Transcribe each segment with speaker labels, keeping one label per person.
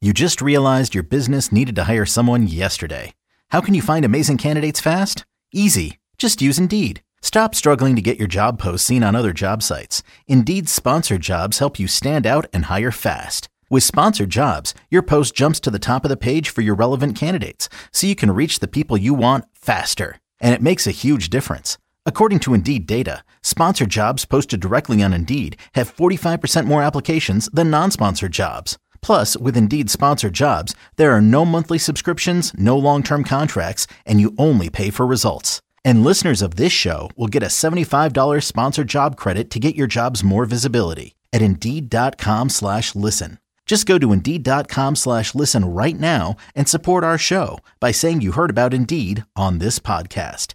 Speaker 1: You just realized your business needed to hire someone yesterday. How can you find amazing candidates fast? Easy. Just use Indeed. Stop struggling to get your job posts seen on other job sites. Indeed's sponsored jobs help you stand out and hire fast. With sponsored jobs, your post jumps to the top of the page for your relevant candidates, so you can reach the people you want faster. And it makes a huge difference. According to Indeed data, sponsored jobs posted directly on Indeed have 45% more applications than non-sponsored jobs. Plus, with Indeed sponsored jobs, there are no monthly subscriptions, no long-term contracts, and you only pay for results. And listeners of this show will get a $75 sponsored job credit to get your jobs more visibility at Indeed.com/listen. Just go to Indeed.com/listen right now and support our show by saying you heard about Indeed on this podcast.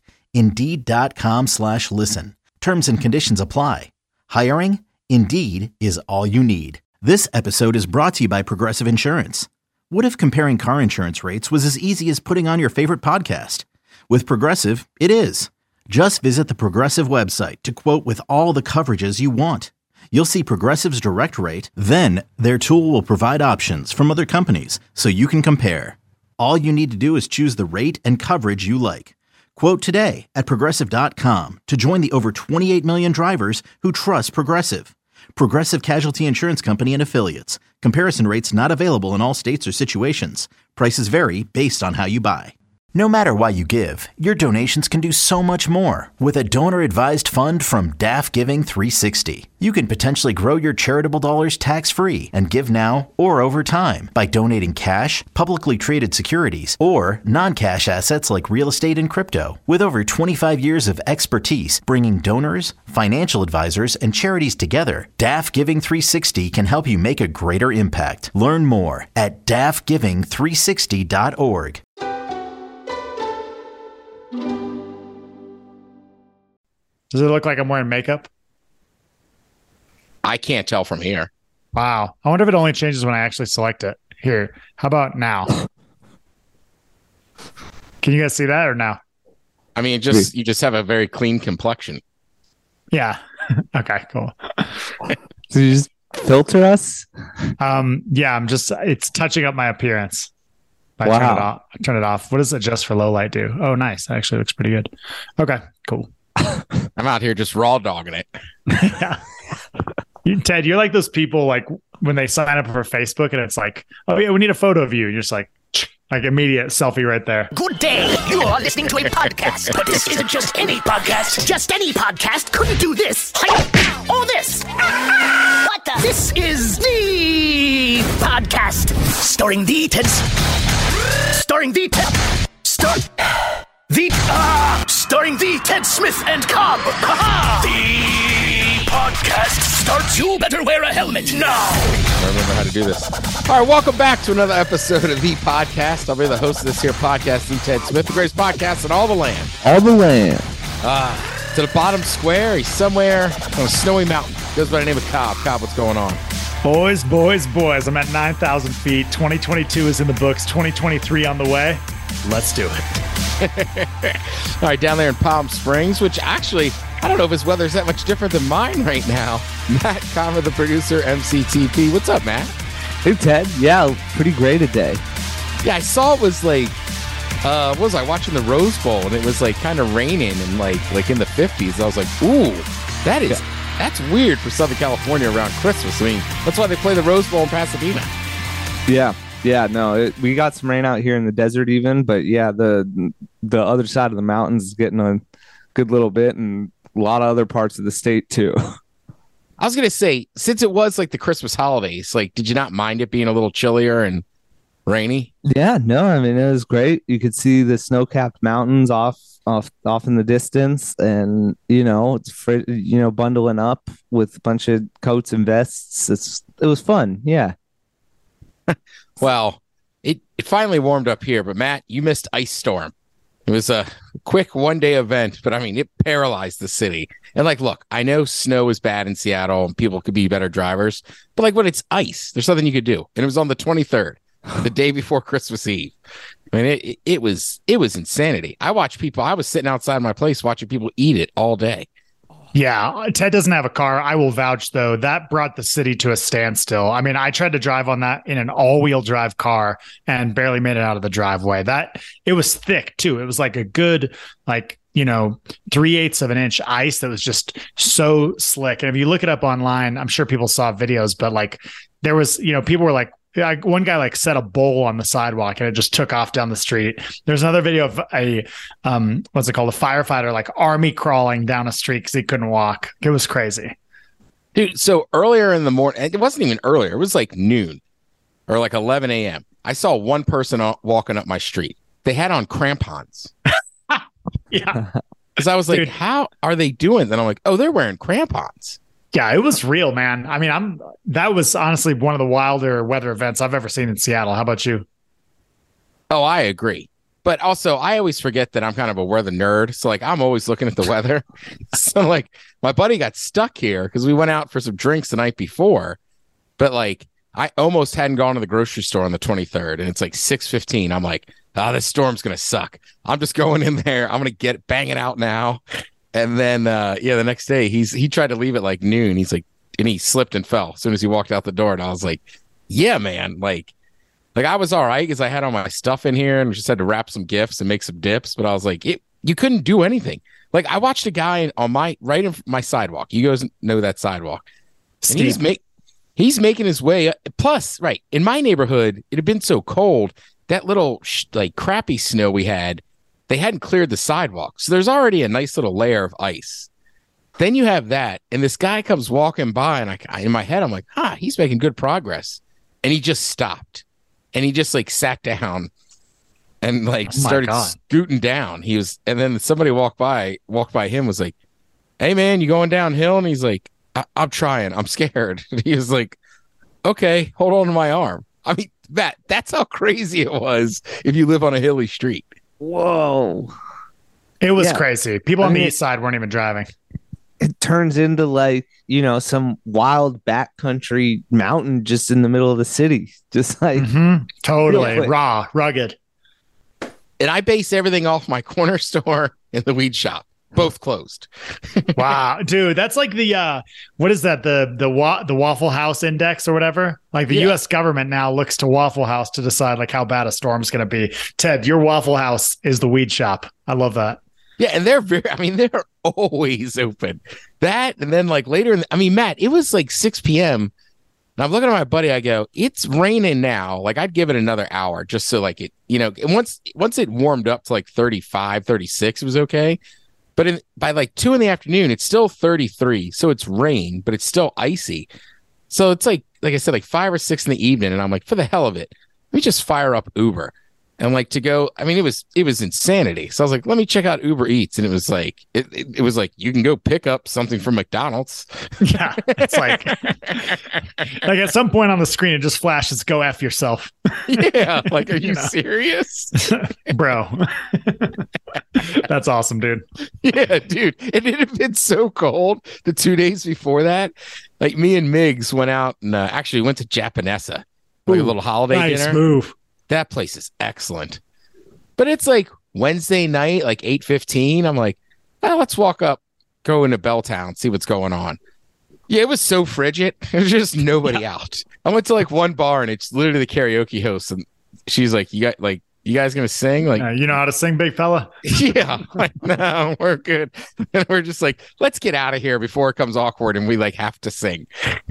Speaker 1: Indeed.com/listen. Terms and conditions apply. Hiring? Indeed is all you need. This episode is brought to you by Progressive Insurance. What if comparing car insurance rates was as easy as putting on your favorite podcast? With Progressive, it is. Just visit the Progressive website to quote with all the coverages you want. You'll see Progressive's direct rate, then their tool will provide options from other companies so you can compare. All you need to do is choose the rate and coverage you like. Quote today at Progressive.com to join the over 28 million drivers who trust Progressive. Progressive Casualty Insurance Company and Affiliates. Comparison rates not available in all states or situations. Prices vary based on how you buy. No matter why you give, your donations can do so much more with a donor-advised fund from DAF Giving 360. You can potentially grow your charitable dollars tax-free and give now or over time by donating cash, publicly traded securities, or non-cash assets like real estate and crypto. With over 25 years of expertise bringing donors, financial advisors, and charities together, DAF Giving 360 can help you make a greater impact. Learn more at dafgiving360.org.
Speaker 2: Does it look like I'm wearing makeup?
Speaker 3: I can't tell from here.
Speaker 2: Wow. I wonder if it only changes when I actually select it. Here, how about now? Can you guys see that or no?
Speaker 3: I mean, you just have a very clean complexion.
Speaker 2: Yeah. Okay, cool.
Speaker 4: So you just filter us?
Speaker 2: Yeah, it's touching up my appearance.
Speaker 4: Wow.
Speaker 2: I turn it off. What does adjust for low light do? Oh, nice. That actually looks pretty good. Okay, cool.
Speaker 3: I'm out here just raw dogging it.
Speaker 2: Yeah. Ted, you're like those people like when they sign up for Facebook and it's like, oh yeah, we need a photo of you. You're just like immediate selfie right there.
Speaker 5: Good day. You are listening to a podcast, but this isn't just any podcast. Just any podcast couldn't do this. Or this. What the? This is the podcast starring the Ted. Starring the Ted. Starring the Ted Smith and Cobb. The podcast starts. You better wear a helmet now.
Speaker 3: I remember how to do this. All right, welcome back to another episode of The Podcast. I'll be the host of this here podcast, The Ted Smith, the greatest podcast in all the land.
Speaker 4: All the land.
Speaker 3: To the bottom square, he's somewhere on a snowy mountain. Goes by the name of Cobb. Cobb, what's going on?
Speaker 2: Boys. I'm at 9,000 feet. 2022 is in the books. 2023 on the way. Let's do it.
Speaker 3: All right, down there in Palm Springs, which actually, I don't know if his weather's that much different than mine right now. Matt Comer, the producer, MCTP. What's up, Matt?
Speaker 4: Hey, Ted. Yeah, pretty great today.
Speaker 3: Yeah, I saw it was like, what was I watching the Rose Bowl, and it was like kind of raining and like in the 50s. I was like, ooh, that's weird for Southern California around Christmas. I mean, that's why they play the Rose Bowl in Pasadena.
Speaker 4: Yeah, no, we got some rain out here in the desert even, but yeah, the other side of the mountains is getting a good little bit, and a lot of other parts of the state too.
Speaker 3: I was going to say, since it was like the Christmas holidays, like, did you not mind it being a little chillier and rainy?
Speaker 4: Yeah, no, I mean, it was great. You could see the snow-capped mountains off in the distance, and, it's bundling up with a bunch of coats and vests. It was fun. Yeah.
Speaker 3: Well, it finally warmed up here, but Matt, you missed Ice Storm. It was a quick one-day event, but I mean, it paralyzed the city. And like, look, I know snow is bad in Seattle and people could be better drivers, but like when it's ice, there's nothing you could do. And it was on the 23rd, the day before Christmas Eve. I mean, it was insanity. I watched people. I was sitting outside my place watching people eat it all day.
Speaker 2: Yeah, Ted doesn't have a car. I will vouch, though, that brought the city to a standstill. I mean, I tried to drive on that in an all-wheel drive car and barely made it out of the driveway. It was thick, too. It was like a good, 3/8 of an inch ice that was just so slick. And if you look it up online, I'm sure people saw videos, but like there was, people were like, one guy like set a bowl on the sidewalk and it just took off down the street. There's another video of a what's it called, a firefighter like army crawling down a street because he couldn't walk. It was crazy,
Speaker 3: dude. So earlier in the morning, it wasn't even earlier, it was like noon or like 11 a.m. I saw one person walking up my street. They had on crampons.
Speaker 2: Yeah,
Speaker 3: because I was like, dude, how are they doing? Then I'm like, oh, they're wearing crampons.
Speaker 2: Yeah, it was real, man. I mean, that was honestly one of the wilder weather events I've ever seen in Seattle. How about you?
Speaker 3: Oh, I agree. But also, I always forget that I'm kind of a weather nerd. So, like, I'm always looking at the weather. So, like, my buddy got stuck here because we went out for some drinks the night before. But, like, I almost hadn't gone to the grocery store on the 23rd. And it's like 6:15. I'm like, this storm's going to suck. I'm just going in there. I'm going to bang it out now. And then, the next day he tried to leave at like noon. He's like, and he slipped and fell as soon as he walked out the door. And I was like, yeah, man, like I was all right because I had all my stuff in here and just had to wrap some gifts and make some dips. But I was like, you couldn't do anything. Like I watched a guy on my sidewalk. You guys know that sidewalk, Steve. And he's making his way. Plus, right in my neighborhood, it had been so cold that little like crappy snow we had. They hadn't cleared the sidewalk. So there's already a nice little layer of ice. Then you have that. And this guy comes walking by. And in my head, I'm like, he's making good progress. And he just stopped. And he just like sat down and like started scooting down. And then somebody walked by him, was like, hey, man, you going downhill? And he's like, I'm trying. I'm scared. And he was like, okay, hold on to my arm. I mean, that's how crazy it was if you live on a hilly street.
Speaker 4: Whoa.
Speaker 2: It was crazy. People on the east side weren't even driving.
Speaker 4: It turns into like, some wild backcountry mountain just in the middle of the city. Just like
Speaker 2: totally raw, rugged.
Speaker 3: And I base everything off my corner store and the weed shop. Both closed.
Speaker 2: Wow, dude, that's like the what is that? The Waffle House index or whatever. Like the U.S. government now looks to Waffle House to decide like how bad a storm's going to be. Ted, your Waffle House is the weed shop. I love that.
Speaker 3: Yeah, and they're always open. That and then like later, Matt, it was like 6 p.m. And I'm looking at my buddy. I go, it's raining now. Like I'd give it another hour just so like it, and once it warmed up to like 35, 36, it was okay. But by like 2 p.m, it's still 33. So it's rain, but it's still icy. So it's like I said, like 5 or 6 in the evening. And I'm like, for the hell of it, let me just fire up Uber. And like to go, it was insanity. So I was like, let me check out Uber Eats. And it was like, it was like, you can go pick up something from McDonald's.
Speaker 2: Yeah. It's like at some point on the screen, it just flashes, go F yourself.
Speaker 3: Yeah. Like, are you serious?
Speaker 2: Bro. That's awesome, dude.
Speaker 3: Yeah, dude. And it had been so cold the 2 days before that. Like me and Miggs went out and actually went to Japanesa, like a little holiday dinner.
Speaker 2: Move.
Speaker 3: That place is excellent. But it's like Wednesday night, like 8:15. I'm like, let's walk up, go into Belltown, see what's going on. Yeah, it was so frigid. There's just nobody out. I went to like one bar and it's literally the karaoke host. And she's like, you guys gonna sing? Like,
Speaker 2: you know how to sing, big fella?
Speaker 3: Yeah. Like, no, we're good. And we're just like, let's get out of here before it comes awkward and we like have to sing.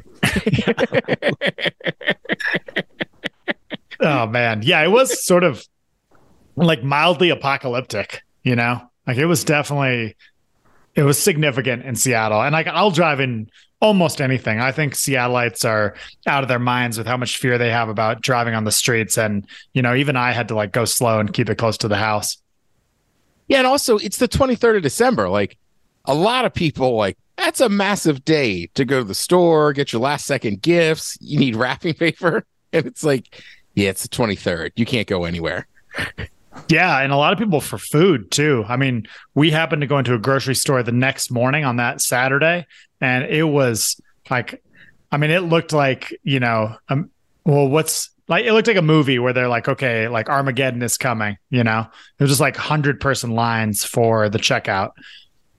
Speaker 2: Oh man. Yeah, it was sort of like mildly apocalyptic, like it was significant in Seattle. And like I'll drive in almost anything. I think Seattleites are out of their minds with how much fear they have about driving on the streets. And, even I had to like go slow and keep it close to the house.
Speaker 3: Yeah. And also it's the 23rd of December. Like a lot of people like, that's a massive day to go to the store, get your last second gifts. You need wrapping paper. And it's like, yeah, it's the 23rd. You can't go anywhere.
Speaker 2: Yeah, and a lot of people for food too. We happened to go into a grocery store the next morning on that Saturday, and it was like, it looked like, it looked like a movie where they're like, okay, like Armageddon is coming, It was just like 100-person lines for the checkout.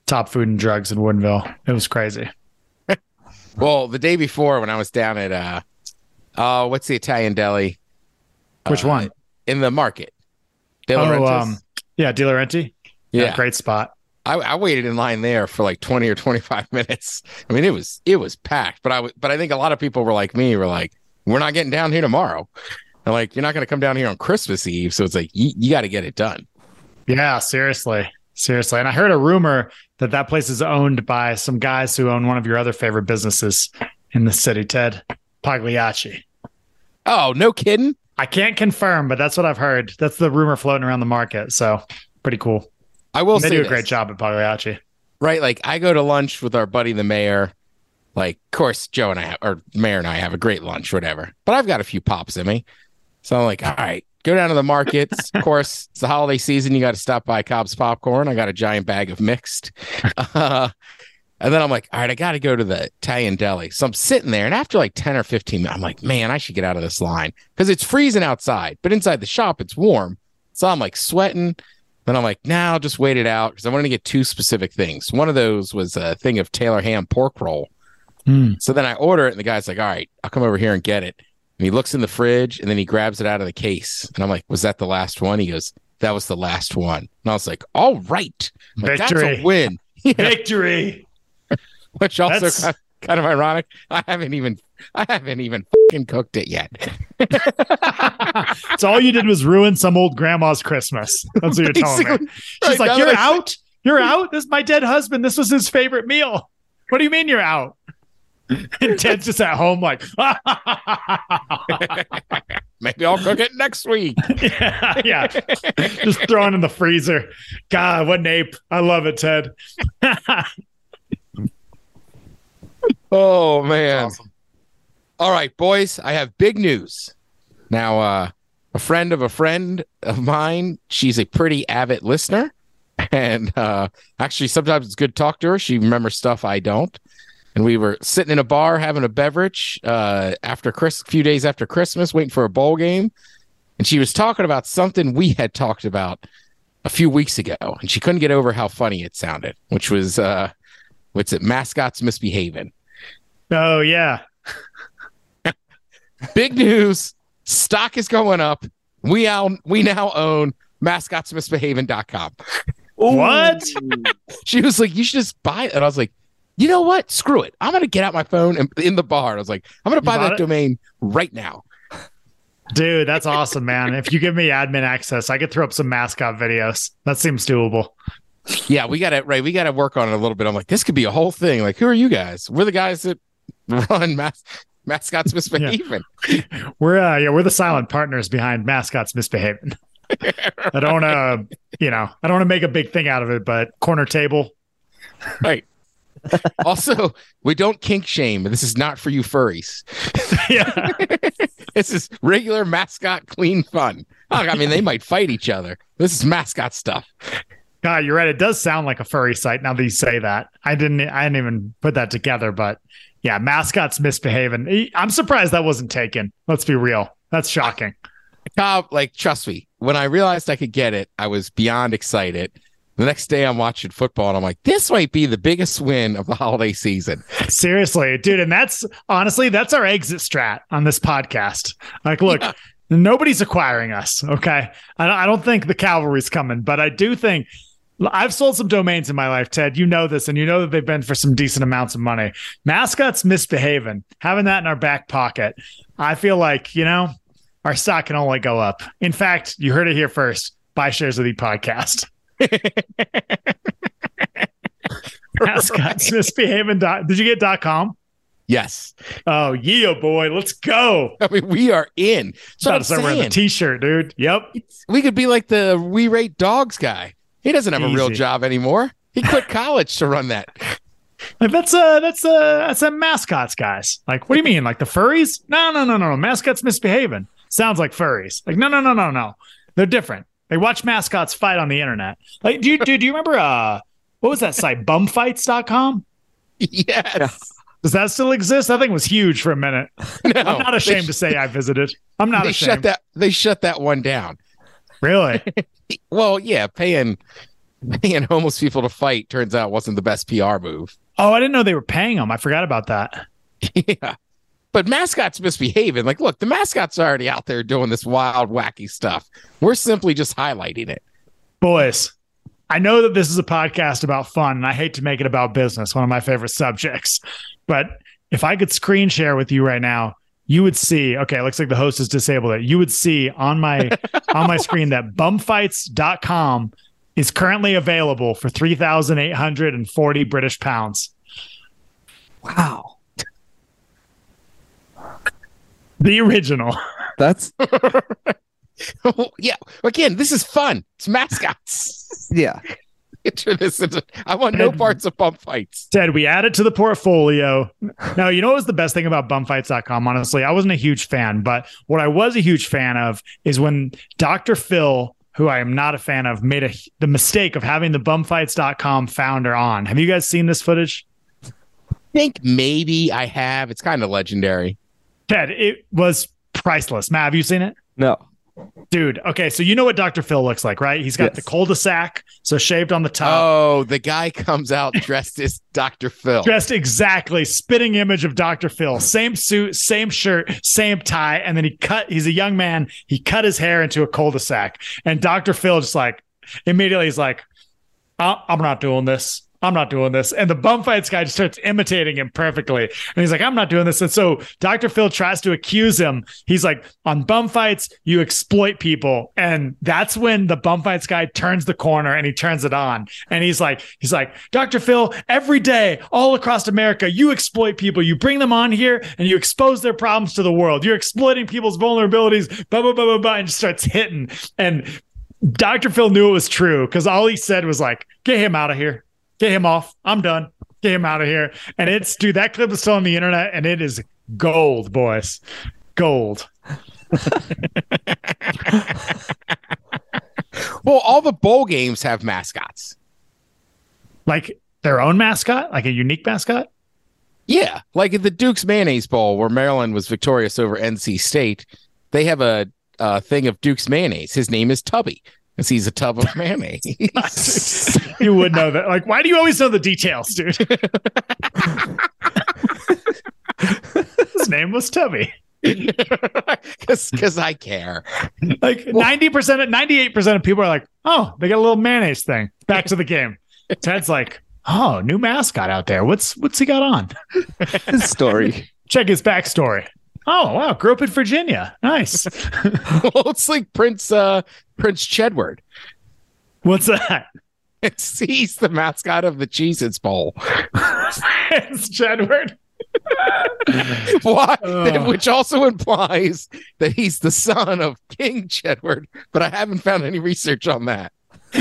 Speaker 2: top food and drugs in Woodinville. It was crazy.
Speaker 3: Well, the day before when I was down at what's the Italian deli?
Speaker 2: Which one?
Speaker 3: In the market. De Laurentiis?
Speaker 2: Yeah, De Laurentiis.
Speaker 3: Yeah.
Speaker 2: Great spot.
Speaker 3: I waited in line there for like 20 or 25 minutes. I mean, it was packed, but I think a lot of people were like me, were like, we're not getting down here tomorrow. And like, you're not going to come down here on Christmas Eve. So it's like, you got to get it done.
Speaker 2: Yeah, seriously. And I heard a rumor that place is owned by some guys who own one of your other favorite businesses in the city, Ted. Pagliacci.
Speaker 3: Oh, no kidding.
Speaker 2: I can't confirm, but that's what I've heard. That's the rumor floating around the market. So pretty cool.
Speaker 3: I will say
Speaker 2: they do a great job at Pagliacci.
Speaker 3: Right. Like I go to lunch with our buddy, the mayor. Like, of course, Joe and I or Mayor and I have a great lunch, whatever. But I've got a few pops in me. So I'm like, all right, go down to the markets. Of course, it's the holiday season. You got to stop by Cobb's Popcorn. I got a giant bag of mixed. And then I'm like, all right, I got to go to the Italian deli. So I'm sitting there. And after like 10 or 15 minutes, I'm like, man, I should get out of this line because it's freezing outside. But inside the shop, it's warm. So I'm like sweating. Then I'm like, nah, I'll just wait it out because I wanted to get two specific things. One of those was a thing of Taylor ham pork roll. So then I order it. And the guy's like, all right, I'll come over here and get it. And he looks in the fridge and then he grabs it out of the case. And I'm like, was that the last one? He goes, that was the last one. And I was like, all right. Like,
Speaker 2: Victory.
Speaker 3: that's a win.
Speaker 2: Victory.
Speaker 3: Which also kind of ironic. I haven't even fucking cooked it yet.
Speaker 2: So all you did was ruin some old grandma's Christmas. That's what you're telling me. She's like, you're out? You're out? This is my dead husband. This was his favorite meal. What do you mean you're out? And Ted's just at home like,
Speaker 3: maybe I'll cook it next week.
Speaker 2: yeah. Just throwing in the freezer. God, what an ape. I love it, Ted.
Speaker 3: Oh, man. Awesome. All right, boys, I have big news. Now, a friend of mine, she's a pretty avid listener. And actually, sometimes it's good to talk to her. She remembers stuff I don't. And we were sitting in a bar having a beverage after a few days after Christmas, waiting for a bowl game. And she was talking about something we had talked about a few weeks ago. And she couldn't get over how funny it sounded, which was, mascots misbehaving.
Speaker 2: Oh, yeah.
Speaker 3: Big news. Stock is going up. We now own mascotsmisbehaving.com.
Speaker 2: What?
Speaker 3: She was like, you should just buy it. And I was like, you know what? Screw it. I'm going to get out my phone and in the bar. I was like, I'm going to buy that domain right now.
Speaker 2: Dude, that's awesome, man. If you give me admin access, I could throw up some mascot videos. That seems doable.
Speaker 3: Yeah, we got to work on it a little bit. I'm like, this could be a whole thing. Like, who are you guys? We're the guys that run Mascots Misbehaving.
Speaker 2: Yeah. We're the silent partners behind Mascots Misbehaving. I don't want to make a big thing out of it, but corner table.
Speaker 3: Right. Also, we don't kink shame. This is not for you furries.
Speaker 2: Yeah.
Speaker 3: This is regular mascot clean fun. I mean, they might fight each other. This is mascot stuff.
Speaker 2: God, you're right. It does sound like a furry site now that you say that. I didn't even put that together, but yeah, Mascots Misbehaving. I'm surprised that wasn't taken. Let's be real. That's shocking.
Speaker 3: Cobb, like, trust me, when I realized I could get it, I was beyond excited. The next day I'm watching football and I'm like, this might be the biggest win of the holiday season.
Speaker 2: Seriously, dude. And that's our exit strat on this podcast. Like, look, nobody's acquiring us. Okay. I don't think the cavalry's coming, but I do think I've sold some domains in my life, Ted. You know this, and you know that they've been for some decent amounts of money. Mascots Misbehaving, having that in our back pocket. I feel like, our stock can only go up. In fact, you heard it here first. Buy shares of the podcast. Mascots Misbehaving. Did you get .com?
Speaker 3: Yes.
Speaker 2: Oh, yeah, boy. Let's go.
Speaker 3: I mean, we are in. So I'm
Speaker 2: wearing the t-shirt, dude. Yep.
Speaker 3: We could be like the We Rate Dogs guy. He doesn't have a real job anymore. He quit college to run that.
Speaker 2: Like that's a mascots, guys. Like, what do you mean? Like the furries? No. Mascots Misbehaving. Sounds like furries. Like, no. They're different. They watch mascots fight on the internet. Like, do you remember what was that site? Bumfights.com?
Speaker 3: Yes.
Speaker 2: Does that still exist? That thing was huge for a minute. No, I'm not ashamed to say I visited. I'm not ashamed.
Speaker 3: They shut that one down.
Speaker 2: Really?
Speaker 3: Well, yeah, paying paying homeless people to fight turns out wasn't the best PR move.
Speaker 2: Oh, I didn't know they were paying them. I forgot about that.
Speaker 3: Yeah. But mascots misbehaving. Like, look, the mascot's already out there doing this wild, wacky stuff. We're simply just highlighting it.
Speaker 2: Boys, I know that this is a podcast about fun, and I hate to make it about business, one of my favorite subjects. But if I could screen share with you right now, you would see, okay, it looks like the host has disabled it. You would see on my screen that bumfights.com is currently available for 3,840 British pounds.
Speaker 4: Wow.
Speaker 2: The original.
Speaker 4: That's
Speaker 3: Yeah. Again, this is fun. It's mascots.
Speaker 4: yeah.
Speaker 3: I want no parts of bump fights.
Speaker 2: Ted, we add it to the portfolio. Now, you know what was the best thing about bumfights.com? Honestly, I wasn't a huge fan, but what I was a huge fan of is when Dr. Phil, who I am not a fan of, made the mistake of having the bumfights.com founder on. Have you guys seen this footage?
Speaker 3: I think maybe I have. It's kind of legendary.
Speaker 2: Ted, it was priceless. Matt, have you seen it?
Speaker 4: No.
Speaker 2: Dude, okay, so you know what Dr. Phil looks like, right? He's got the cul-de-sac, so shaved on the top.
Speaker 3: Oh, the guy comes out dressed as Dr. Phil.
Speaker 2: Dressed exactly, spitting image of Dr. Phil. Same suit, same shirt, same tie, and then he's a young man, he cut his hair into a cul-de-sac. And Dr. Phil just like, immediately he's like, I'm not doing this. I'm not doing this. And the bum fights guy just starts imitating him perfectly. And he's like, I'm not doing this. And so Dr. Phil tries to accuse him. He's like, on bum fights, you exploit people. And that's when the bum fights guy turns the corner and he turns it on. And he's like, Dr. Phil, every day, all across America, you exploit people. You bring them on here and you expose their problems to the world. You're exploiting people's vulnerabilities, blah, blah, blah, blah, blah, and just starts hitting. And Dr. Phil knew it was true because all he said was like, get him out of here. Get him off. I'm done. Get him out of here. And dude, that clip is still on the internet and it is gold, boys. Gold.
Speaker 3: Well, all the bowl games have mascots.
Speaker 2: Like their own mascot? Like a unique mascot?
Speaker 3: Yeah. Like at the Duke's Mayonnaise Bowl, where Maryland was victorious over NC State, they have a thing of Duke's Mayonnaise. His name is Tubby. He's a tub of mayonnaise.
Speaker 2: You would know that. Like, why do you always know the details, dude? His name was Tubby.
Speaker 3: Because I care.
Speaker 2: Like 98% of people are like, oh, they got a little mayonnaise thing. Back to the game. Ted's like, oh, new mascot out there. What's he got on?
Speaker 4: His story.
Speaker 2: Check his backstory. Oh, wow. Grew up in Virginia. Nice.
Speaker 3: Well, it's like Prince Chedward.
Speaker 2: What's that?
Speaker 3: He's the mascot of the Cheez-Its Bowl.
Speaker 2: Prince Chedward.
Speaker 3: Why? Which also implies that he's the son of King Chedward, but I haven't found any research on that.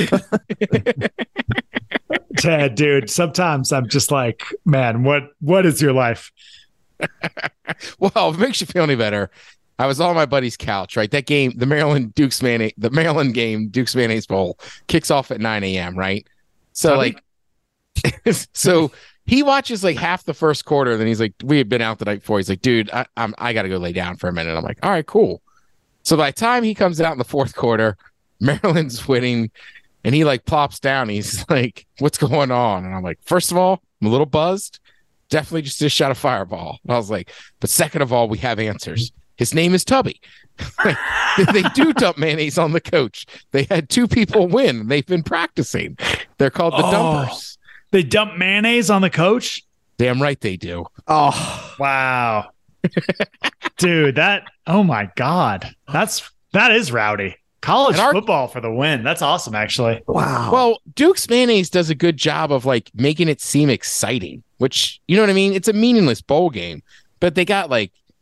Speaker 2: Ted, dude, sometimes I'm just like, man, what is your life?
Speaker 3: Well, if it makes you feel any better, I was on my buddy's couch, right? That game, the Maryland game, Duke's Mayonnaise Bowl, kicks off at 9 a.m., right? So, like, so he watches like half the first quarter, then he's like, we had been out the night before. He's like, dude, I got to go lay down for a minute. I'm like, all right, cool. So by the time he comes out in the fourth quarter, Maryland's winning, and he like plops down. He's like, what's going on? And I'm like, first of all, I'm a little buzzed. Definitely just a shot of Fireball. And I was like, but second of all, we have answers. His name is Tubby. They do dump mayonnaise on the coach. They had 2 people win. They've been practicing. They're called the Dumpers. They
Speaker 2: dump mayonnaise on the coach?
Speaker 3: Damn right they do.
Speaker 2: Oh, wow. Dude, oh my God. That is rowdy. College football for the win. That's awesome, actually.
Speaker 4: Wow.
Speaker 3: Well, Duke's Mayonnaise does a good job of like making it seem exciting, which, you know what I mean? It's a meaningless bowl game, but they have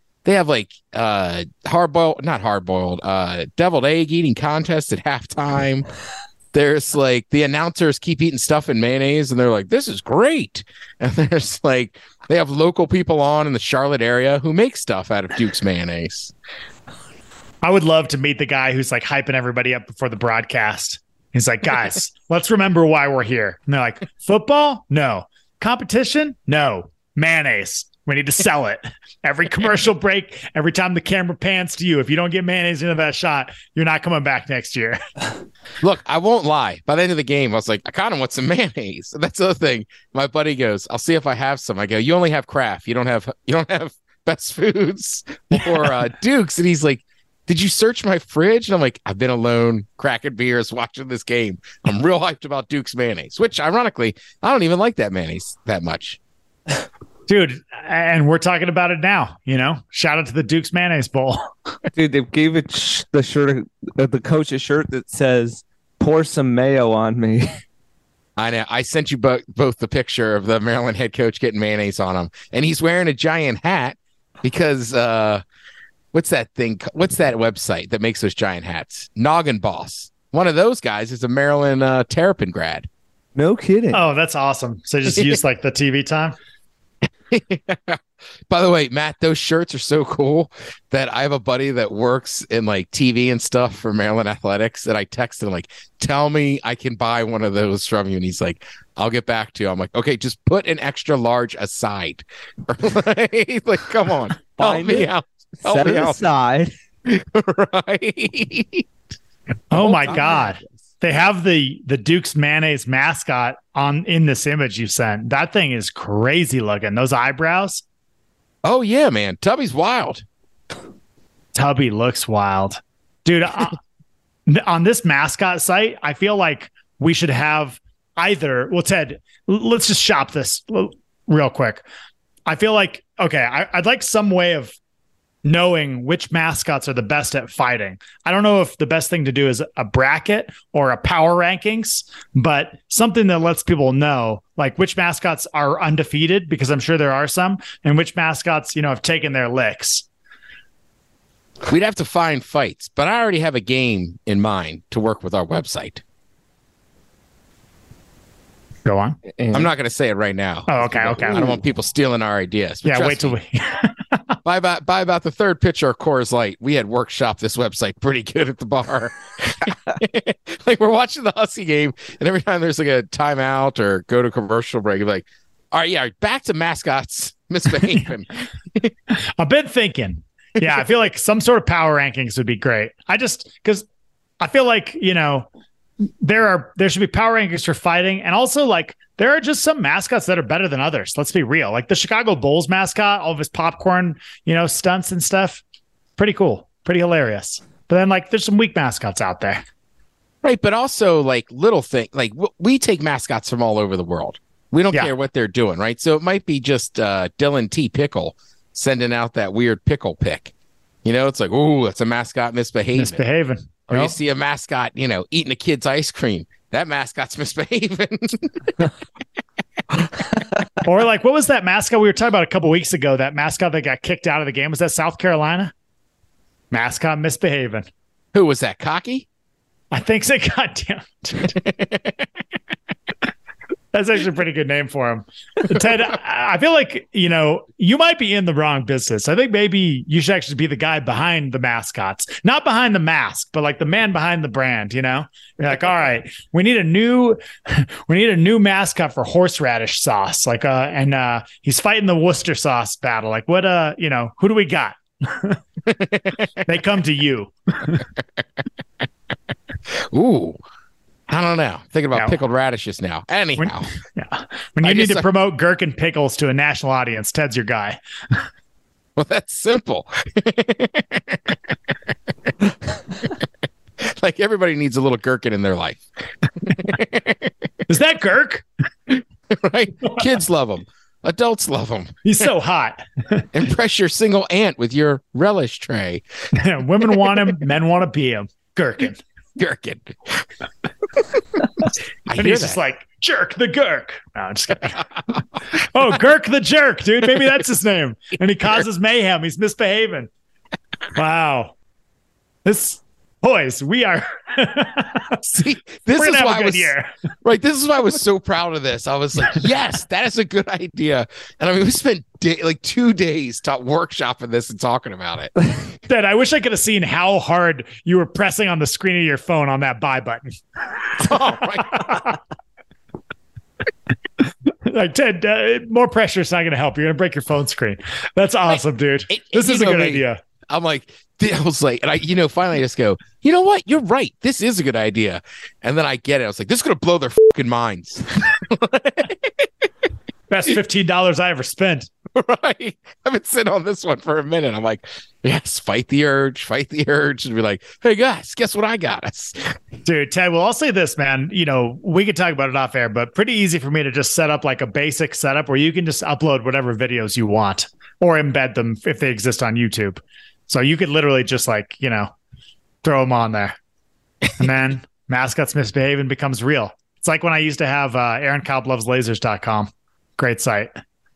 Speaker 3: deviled egg eating contest at halftime. There's like the announcers keep eating stuff in mayonnaise and they're like, this is great. And there's like, they have local people on in the Charlotte area who make stuff out of Duke's Mayonnaise.
Speaker 2: I would love to meet the guy who's like hyping everybody up before the broadcast. He's like, guys, let's remember why we're here. And they're like, football? No. Competition? No. Mayonnaise. We need to sell it. Every commercial break, every time the camera pans to you, if you don't get mayonnaise into that shot, you're not coming back next year.
Speaker 3: Look, I won't lie. By the end of the game, I was like, I kind of want some mayonnaise. And that's the other thing. My buddy goes, I'll see if I have some. I go, you only have Kraft. You don't have Best Foods or Duke's. And he's like, did you search my fridge? And I'm like, I've been alone, cracking beers, watching this game. I'm real hyped about Duke's mayonnaise, which ironically, I don't even like that mayonnaise that much.
Speaker 2: Dude, and we're talking about it now, shout out to the Duke's Mayonnaise Bowl.
Speaker 4: Dude, they gave it the coach a shirt that says, pour some mayo on me.
Speaker 3: I know. I sent you both the picture of the Maryland head coach getting mayonnaise on him. And he's wearing a giant hat because, what's that thing? What's that website that makes those giant hats? Noggin Boss. One of those guys is a Maryland Terrapin grad.
Speaker 4: No kidding.
Speaker 2: Oh, that's awesome. So just use like the TV time?
Speaker 3: By the way, Matt, those shirts are so cool that I have a buddy that works in like TV and stuff for Maryland Athletics, and I texted him like, tell me I can buy one of those from you, and he's like, I'll get back to you. I'm like, okay, just put an extra large aside. Like, come on, help me out.
Speaker 4: Set it aside.
Speaker 3: Right.
Speaker 2: Oh my God. They have the Duke's mayonnaise mascot in this image you sent. That thing is crazy looking. Those eyebrows.
Speaker 3: Oh yeah, man. Tubby's wild.
Speaker 2: Tubby looks wild. Dude, on this mascot site, I feel like we should have either, well, Ted, let's just shop this real quick. I feel like, okay, I'd like some way of knowing which mascots are the best at fighting. I don't know if the best thing to do is a bracket or a power rankings, but something that lets people know like which mascots are undefeated, because I'm sure there are some, and which mascots, have taken their licks.
Speaker 3: We'd have to find fights, but I already have a game in mind to work with our website.
Speaker 2: Go on.
Speaker 3: I'm not going to say it right now.
Speaker 2: Oh, okay.
Speaker 3: I don't want people stealing our ideas.
Speaker 2: Yeah, wait till we...
Speaker 3: By about the third pitcher of Coors Light, we had workshopped this website pretty good at the bar. Like we're watching the Husky game, and every time there's like a timeout or go to commercial break, you're like, all right, yeah, back to mascots misbehaving.
Speaker 2: I've been thinking. Yeah, I feel like some sort of power rankings would be great. Because I feel like, there should be power rankings for fighting, and also like there are just some mascots that are better than others. Let's be real. Like the Chicago Bulls mascot, all of his popcorn, stunts and stuff. Pretty cool. Pretty hilarious. But then like there's some weak mascots out there.
Speaker 3: Right. But also like little thing, like we take mascots from all over the world. We don't care what they're doing. Right. So it might be just Dylan T. Pickle sending out that weird pickle pick. It's like, ooh, that's a mascot misbehaving. Or you see a mascot, eating a kid's ice cream. That mascot's misbehaving.
Speaker 2: Or like, what was that mascot we were talking about a couple weeks ago? That mascot that got kicked out of the game. Was that South Carolina? Mascot misbehaving.
Speaker 3: Who was that? Cocky?
Speaker 2: I think so. Goddamn. That's actually a pretty good name for him. Ted, I feel like, you might be in the wrong business. I think maybe you should actually be the guy behind the mascots, not behind the mask, but like the man behind the brand, You're like, all right, we need a new mascot for horseradish sauce. Like, and he's fighting the Worcester sauce battle. Like what, who do we got? They come to you.
Speaker 3: Ooh. I don't know. Thinking about pickled radishes now. Anyhow.
Speaker 2: When you need to promote gherkin pickles to a national audience, Ted's your guy.
Speaker 3: Well, that's simple. Like everybody needs a little gherkin in their life.
Speaker 2: Is that Gherk?
Speaker 3: Right? Kids love him. Adults love him.
Speaker 2: He's so hot.
Speaker 3: Impress your single aunt with your relish tray.
Speaker 2: Women want him. Men want to be him. Gherkin. And he's just like, Jerk the Gherk. No, I'm just kidding. Oh, Gherk the Jerk, dude. Maybe that's his name. And he causes mayhem. He's misbehaving. Wow. Boys, we are.
Speaker 3: See, this is why I was right. This is why I was so proud of this. I was like, yes, that is a good idea. And I mean, we spent 2 days workshopping this and talking about it.
Speaker 2: Dad, I wish I could have seen how hard you were pressing on the screen of your phone on that buy button.
Speaker 3: Oh, right.
Speaker 2: Like, Ted, more pressure is not going to help. You're going to break your phone screen. That's awesome, dude. This is a good idea.
Speaker 3: I'm like, I was like, and finally I just go, you know what? You're right. This is a good idea. And then I get it. I was like, this is going to blow their fucking minds.
Speaker 2: Best $15 I ever spent.
Speaker 3: Right. I've been sitting on this one for a minute. I'm like, yes, fight the urge. And be like, hey guys, guess what I got us?
Speaker 2: Dude, Ted, well, I'll say this, man. We could talk about it off air, but pretty easy for me to just set up like a basic setup where you can just upload whatever videos you want or embed them if they exist on YouTube. So you could literally just throw them on there. And then mascots misbehaving becomes real. It's like when I used to have AaronCobbLovesLasers.com. Great site.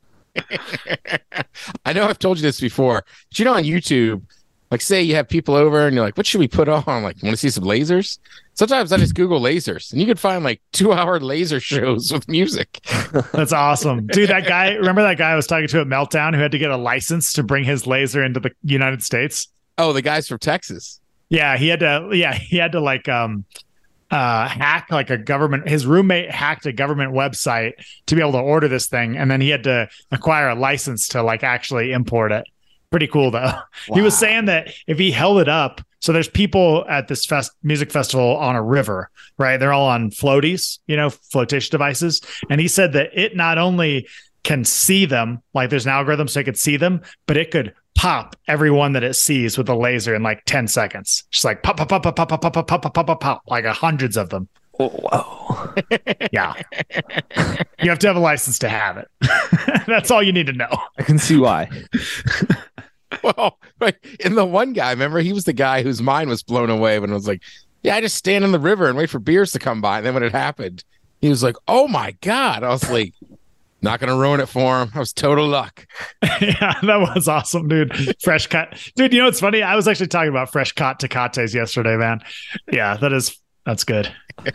Speaker 3: I know I've told you this before, but on YouTube, like say you have people over and you're like, what should we put on? I'm like, want to see some lasers? Sometimes I just Google lasers and you can find like 2-hour laser shows with music.
Speaker 2: That's awesome. Dude, remember that guy I was talking to at Meltdown who had to get a license to bring his laser into the United States?
Speaker 3: Oh, the guys from Texas.
Speaker 2: Yeah, he had to hack like a government. His roommate hacked a government website to be able to order this thing, and then he had to acquire a license to like actually import it. Pretty cool though. Wow. He was saying that if he held it up, so there's people at this music festival on a river, right? They're all on floaties, flotation devices, and he said that it not only can see them, like there's an algorithm so it could see them, but it could pop everyone that it sees with a laser in like 10 seconds. Just like pop, pop, pop, pop, pop, pop, pop, pop, pop, pop, pop, pop, like hundreds of them.
Speaker 4: Oh, wow.
Speaker 2: Yeah. You have to have a license to have it. That's all you need to know.
Speaker 4: I can see why.
Speaker 3: Well, right. And the one guy, remember, he was the guy whose mind was blown away when it was like, yeah, I just stand in the river and wait for beers to come by. And then when it happened, he was like, oh my God. I was like, not going to ruin it for him. That was total luck.
Speaker 2: Yeah, that was awesome, dude. Fresh cut. Dude, what's funny? I was actually talking about fresh cut tecates yesterday, man. Yeah, that's good.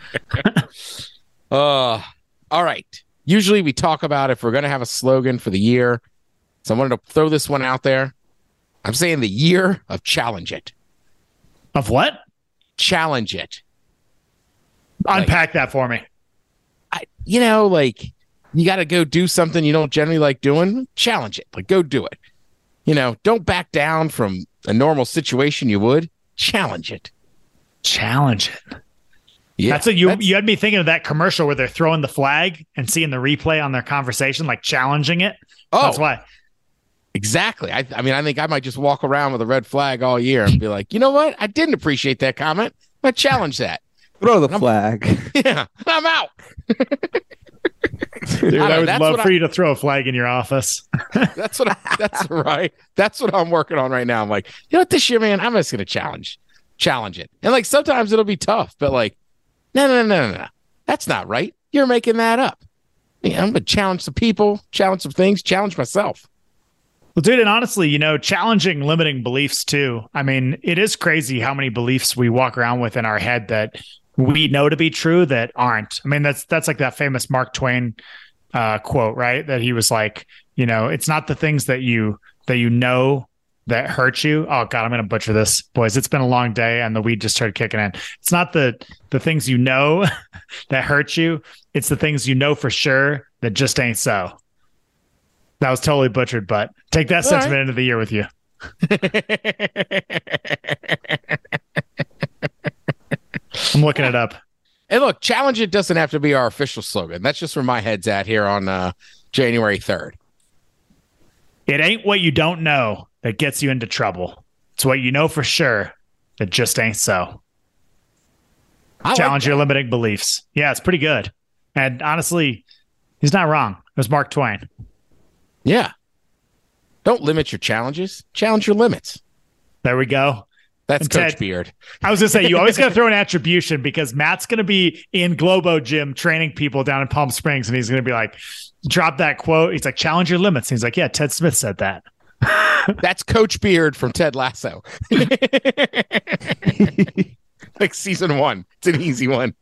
Speaker 3: All right. Usually we talk about if we're going to have a slogan for the year. So I wanted to throw this one out there. I'm saying the year of challenge it.
Speaker 2: Of what?
Speaker 3: Challenge it.
Speaker 2: Unpack that for me.
Speaker 3: You got to go do something you don't generally like doing. Challenge it. Like, go do it. Don't back down from a normal situation you would. Challenge it.
Speaker 2: Challenge it.
Speaker 3: Yeah.
Speaker 2: That's what you had me thinking of that commercial where they're throwing the flag and seeing the replay on their conversation, like challenging it. Oh, that's why.
Speaker 3: Exactly. I think I might just walk around with a red flag all year and be like, you know what? I didn't appreciate that comment. I challenge that.
Speaker 4: Throw the flag.
Speaker 3: Yeah. I'm out.
Speaker 2: Dude, I would love for you to throw a flag in your office.
Speaker 3: That's right. That's what I'm working on right now. I'm like, this year, man, I'm just going to challenge it. And like, sometimes it'll be tough, but like, no. That's not right. You're making that up. I'm going to challenge some people, challenge some things, challenge myself.
Speaker 2: Well, dude, and honestly, challenging limiting beliefs too. I mean, it is crazy how many beliefs we walk around with in our head that we know to be true that aren't. I mean, that's like that famous Mark Twain quote, right? That he was like, it's not the things that you know that hurt you. Oh God, I'm going to butcher this, boys. It's been a long day and the weed just started kicking in. It's not the things you know that hurt you. It's the things you know for sure that just ain't so. That was totally butchered, but take that sentiment into the year with you. I'm looking it up.
Speaker 3: And look, challenge it doesn't have to be our official slogan. That's just where my head's at here on January 3rd.
Speaker 2: It ain't what you don't know that gets you into trouble. It's what you know for sure that just ain't so. Challenge your limiting beliefs. Yeah, it's pretty good. And honestly, he's not wrong. It was Mark Twain.
Speaker 3: Yeah. Don't limit your challenges. Challenge your limits.
Speaker 2: There we go.
Speaker 3: That's Coach Beard.
Speaker 2: I was going to say, you always got to throw an attribution because Matt's going to be in Globo Gym training people down in Palm Springs. And he's going to be like, drop that quote. He's like, challenge your limits. And he's like, yeah, Ted Smith said that.
Speaker 3: That's Coach Beard from Ted Lasso. Like season 1. It's an easy one.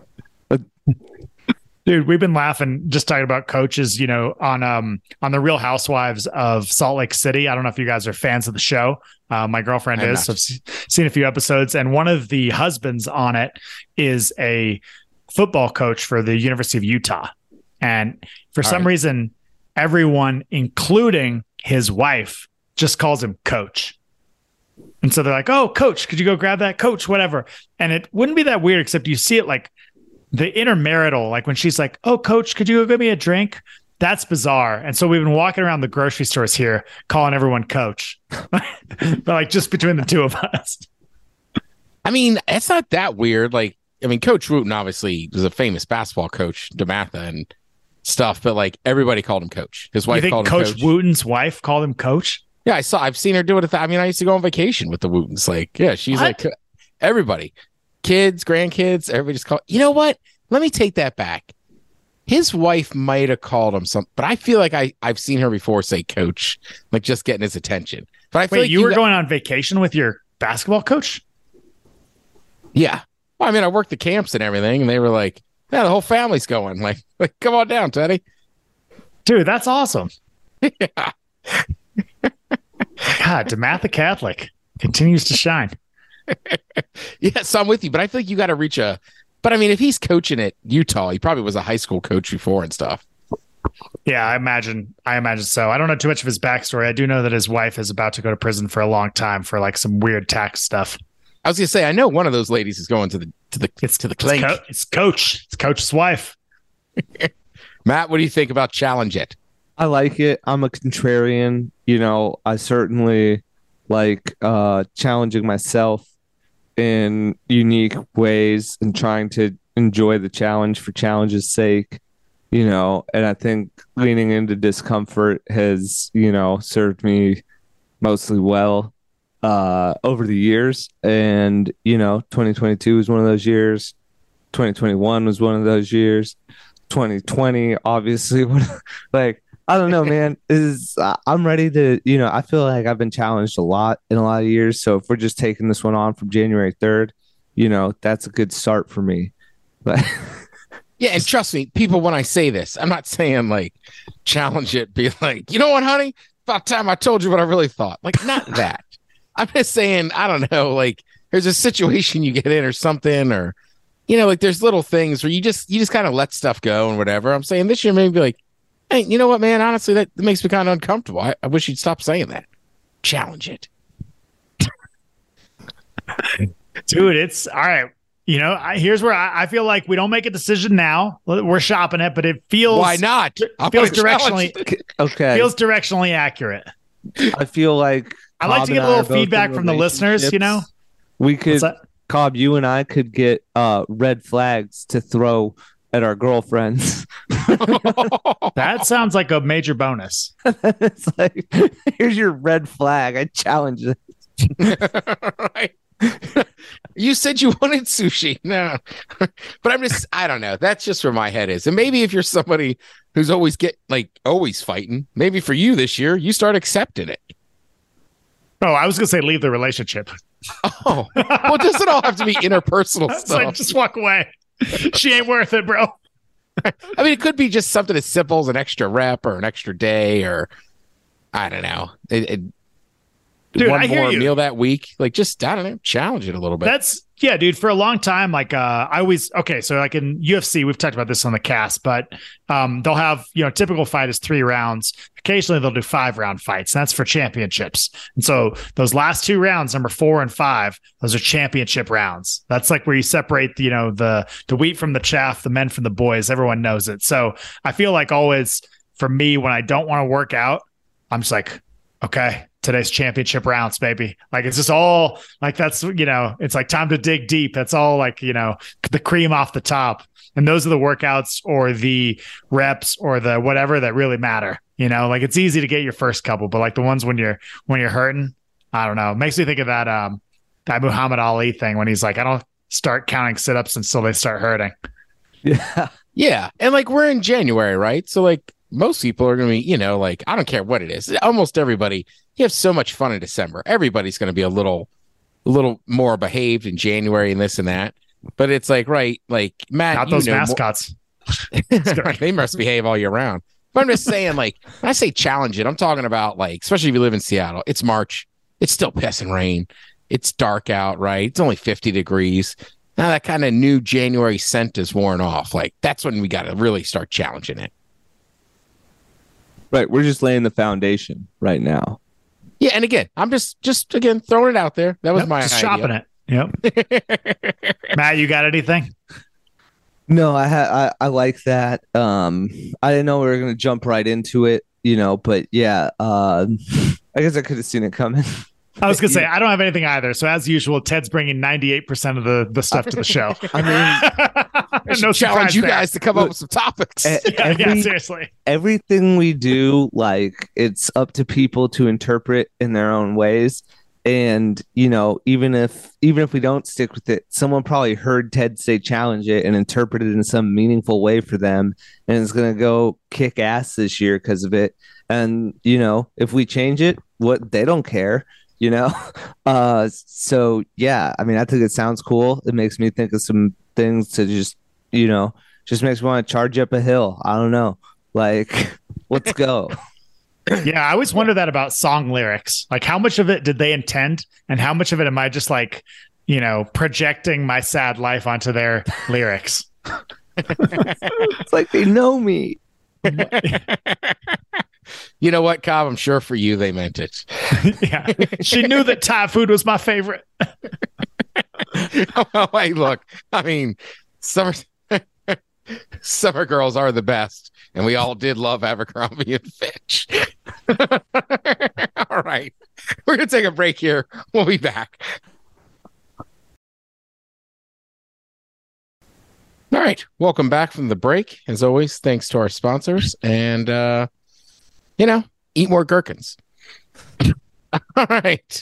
Speaker 2: Dude, we've been laughing just talking about coaches, on the Real Housewives of Salt Lake City. I don't know if you guys are fans of the show. My girlfriend is. So I've seen a few episodes, and one of the husbands on it is a football coach for the University of Utah. And for some reason, everyone, including his wife, just calls him coach. And so they're like, oh, coach, could you go grab that? Coach, whatever. And it wouldn't be that weird, except you see it like the intermarital, like when she's like, oh, coach, could you go get me a drink? That's bizarre. And so we've been walking around the grocery stores here calling everyone coach, but like just between the two of us.
Speaker 3: I mean, it's not that weird. Like, I mean, Coach Wooten obviously was a famous basketball coach, DeMatha and stuff, but like everybody called him coach. His wife called him coach.
Speaker 2: Coach Wooten's wife called him coach?
Speaker 3: Yeah, I've seen her do it. I mean, I used to go on vacation with the Wootens. Like, yeah, she's like everybody, kids, grandkids, everybody just call. You know what? Let me take that back. His wife might have called him something, but I feel like I've seen her before say coach, like just getting his attention. But I feel like
Speaker 2: you were going on vacation with your basketball coach?
Speaker 3: Yeah. Well, I mean, I worked the camps and everything, and they were like, yeah, the whole family's going. Like come on down, Teddy.
Speaker 2: Dude, that's awesome.
Speaker 3: Yeah.
Speaker 2: God, DeMatha Catholic continues to shine.
Speaker 3: Yeah, so I'm with you, but I feel like you got to reach a. But I mean, if he's coaching at Utah, he probably was a high school coach before and stuff.
Speaker 2: Yeah, I imagine so. I don't know too much of his backstory. I do know that his wife is about to go to prison for a long time for like some weird tax stuff.
Speaker 3: I was gonna say, I know one of those ladies is going to the clink.
Speaker 2: It's Coach. It's Coach's wife.
Speaker 3: Matt, what do you think about Challenge It?
Speaker 4: I like it. I'm a contrarian. You know, I certainly like challenging myself in unique ways and trying to enjoy the challenge for challenge's sake, you know, and I think leaning into discomfort has, you know, served me mostly well over the years. And, you know, 2022 was one of those years. 2021 was one of those years. 2020, obviously, like, I don't know, man. I'm ready to, you know, I feel like I've been challenged a lot in a lot of years. So if we're just taking this one on from January 3rd, you know, that's a good start for me. But
Speaker 3: yeah, and trust me, people, when I say this, I'm not saying like challenge it, be like, you know what, honey? About time I told you what I really thought. Like, not that. I'm just saying, I don't know, like there's a situation you get in or something, or, you know, like there's little things where you just kind of let stuff go and whatever. I'm saying this year maybe like, hey, you know what, man? Honestly, that makes me kind of uncomfortable. I wish you'd stop saying that. Challenge it.
Speaker 2: Dude, it's all right. You know, here's where I feel like we don't make a decision now. We're shopping it, but it feels...
Speaker 3: Why not?
Speaker 2: Feels directionally accurate.
Speaker 4: I feel like...
Speaker 2: I'd like to get a little feedback from the listeners, you know?
Speaker 4: We could... Cobb, you and I could get red flags to throw at our girlfriends.
Speaker 2: That sounds like a major bonus.
Speaker 4: It's like, here's your red flag. I challenge it.
Speaker 3: Right. You said you wanted sushi. No. But I don't know. That's just where my head is. And maybe if you're somebody who's always fighting, maybe for you this year, you start accepting it.
Speaker 2: Oh, I was going to say leave the relationship.
Speaker 3: Oh, well, does it all have to be interpersonal stuff?
Speaker 2: Like, just walk away. She ain't worth it, bro.
Speaker 3: I mean, it could be just something as simple as an extra rep or an extra day, or I don't know.
Speaker 2: Dude,
Speaker 3: one
Speaker 2: I hear
Speaker 3: more
Speaker 2: you.
Speaker 3: meal that week. Like, just, I don't know, challenge it a little bit.
Speaker 2: Yeah, dude, for a long time, like so like in UFC, we've talked about this on the cast, but they'll have, you know, typical fight is 3 rounds. Occasionally they'll do 5-round fights, and that's for championships. And so those last 2 rounds, number 4 and 5, those are championship rounds. That's like where you separate, you know, the wheat from the chaff, the men from the boys. Everyone knows it. So I feel like always for me, when I don't want to work out, I'm just like, okay, today's championship rounds, baby. Like, it's just all like, that's, you know, it's like time to dig deep. That's all like, you know, the cream off the top. And those are the workouts or the reps or the whatever that really matter. You know, like it's easy to get your first couple, but like the ones when you're hurting, I don't know. It makes me think of that Muhammad Ali thing when he's like, I don't start counting sit-ups until they start hurting.
Speaker 4: Yeah.
Speaker 3: Yeah. And like, we're in January, right? So like most people are going to be, you know, like, I don't care what it is. Almost everybody, you have so much fun in December. Everybody's going to be a little more behaved in January and this and that. But it's like, right, like Matt,
Speaker 2: not those mascots.
Speaker 3: They must behave all year round. But I'm just saying, like, when I say challenge it, I'm talking about, like, especially if you live in Seattle, it's March, it's still pissing rain, it's dark out, right? It's only 50 degrees. Now that kind of new January scent is worn off. Like, that's when we got to really start challenging it.
Speaker 4: Right. We're just laying the foundation right now.
Speaker 3: Yeah, and again, I'm just again throwing it out there. That was my
Speaker 2: just
Speaker 3: idea.
Speaker 2: shopping it. Yep. Matt, you got anything?
Speaker 4: No, I like that. I didn't know we were gonna jump right into it, but yeah, I guess I could have seen it coming.
Speaker 2: I was gonna say I don't have anything either. So as usual, Ted's bringing 98% of the stuff to the show.
Speaker 4: I mean,
Speaker 2: no
Speaker 3: challenge you
Speaker 2: there.
Speaker 3: guys to come up with some topics.
Speaker 2: Yeah, seriously.
Speaker 4: Everything we do, like, it's up to people to interpret in their own ways. And even if we don't stick with it, someone probably heard Ted say challenge it and interpret it in some meaningful way for them, and it's gonna go kick ass this year because of it. And if we change it, they don't care. So yeah, I mean, I think it sounds cool. It makes me think of some things to just makes me want to charge up a hill. I don't know, like, let's go.
Speaker 2: Yeah, I always wonder that about song lyrics. Like, how much of it did they intend, and how much of it am I just like, projecting my sad life onto their lyrics?
Speaker 4: It's like they know me.
Speaker 3: You know what, Cobb? I'm sure for you they meant it.
Speaker 2: Yeah, she knew that Thai food was my favorite.
Speaker 3: Well, hey, look, I mean, summer girls are the best, and we all did love Abercrombie and Fitch. All right, we're gonna take a break here. We'll be back. All right, welcome back from the break. As always, thanks to our sponsors, and eat more gherkins. All right.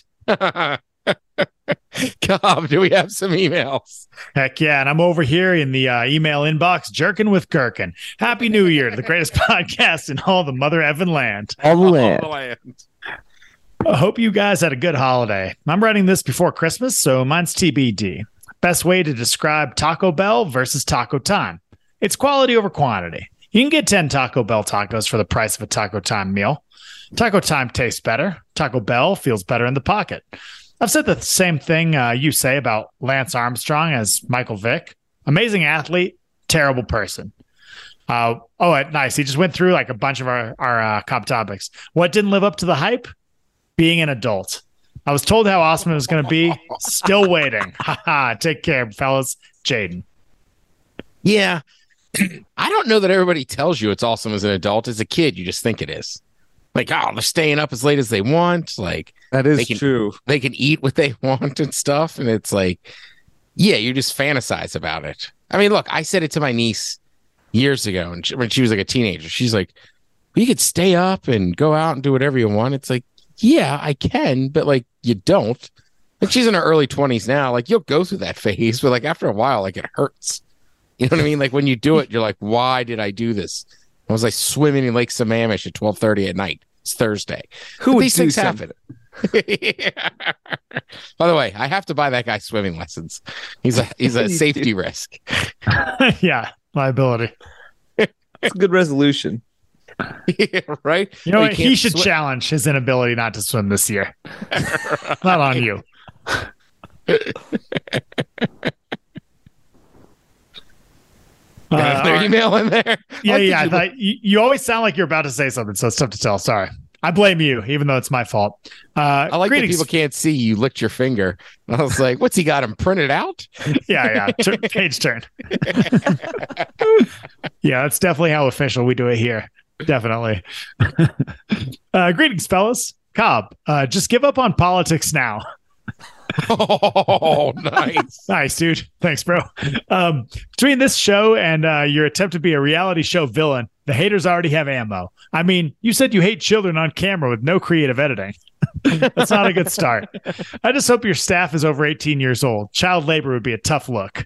Speaker 3: Cobb, do we have some emails?
Speaker 2: Heck yeah, and I'm over here in the email inbox, jerking with Gherkin. Happy New Year to the greatest podcast in all the mother effing land.
Speaker 4: All the land.
Speaker 2: I hope you guys had a good holiday. I'm writing this before Christmas, so mine's TBD. Best way to describe Taco Bell versus Taco Time. It's quality over quantity. You can get 10 Taco Bell tacos for the price of a Taco Time meal. Taco Time tastes better. Taco Bell feels better in the pocket. I've said the same thing you say about Lance Armstrong as Michael Vick. Amazing athlete, terrible person. Nice. He just went through like a bunch of our comp topics. What didn't live up to the hype? Being an adult. I was told how awesome it was going to be. Still waiting. Take care, fellas. Jaden.
Speaker 3: Yeah. I don't know that everybody tells you it's awesome as an adult. As a kid, you just think it is. Like, they're staying up as late as they want. Like,
Speaker 4: that is true.
Speaker 3: They can eat what they want and stuff. And it's like, yeah, you just fantasize about it. I mean, look, I said it to my niece years ago when she was like a teenager. She's like, well, you could stay up and go out and do whatever you want. It's like, yeah, I can, but like, you don't. Like, she's in her early 20s now. Like, you'll go through that phase, but like after a while, like, it hurts. You know what I mean? Like, when you do it, you're like, why did I do this? I was like swimming in Lake Sammamish at 12:30 at night. It's Thursday.
Speaker 4: Who would
Speaker 3: these
Speaker 4: do
Speaker 3: things
Speaker 4: something?
Speaker 3: happen? By the way, I have to buy that guy swimming lessons. He's a safety risk.
Speaker 2: Yeah, liability.
Speaker 4: It's a good resolution.
Speaker 3: Yeah, right?
Speaker 2: You know what? He should challenge his inability not to swim this year. Not on you.
Speaker 3: Their email in there.
Speaker 2: Yeah. I thought you always sound like you're about to say something, so it's tough to tell. Sorry. I blame you, even though it's my fault.
Speaker 3: I like that people can't see you licked your finger. I was like, what's he got him printed out?
Speaker 2: Yeah. Page turn. Yeah, that's definitely how official we do it here. Definitely. Greetings, fellas. Cobb, just give up on politics now.
Speaker 3: Oh, nice.
Speaker 2: Nice, dude. Thanks, bro. Between this show and your attempt to be a reality show villain, the haters already have ammo. I mean, you said you hate children on camera with no creative editing. That's not a good start. I just hope your staff is over 18 years old. Child labor would be a tough look.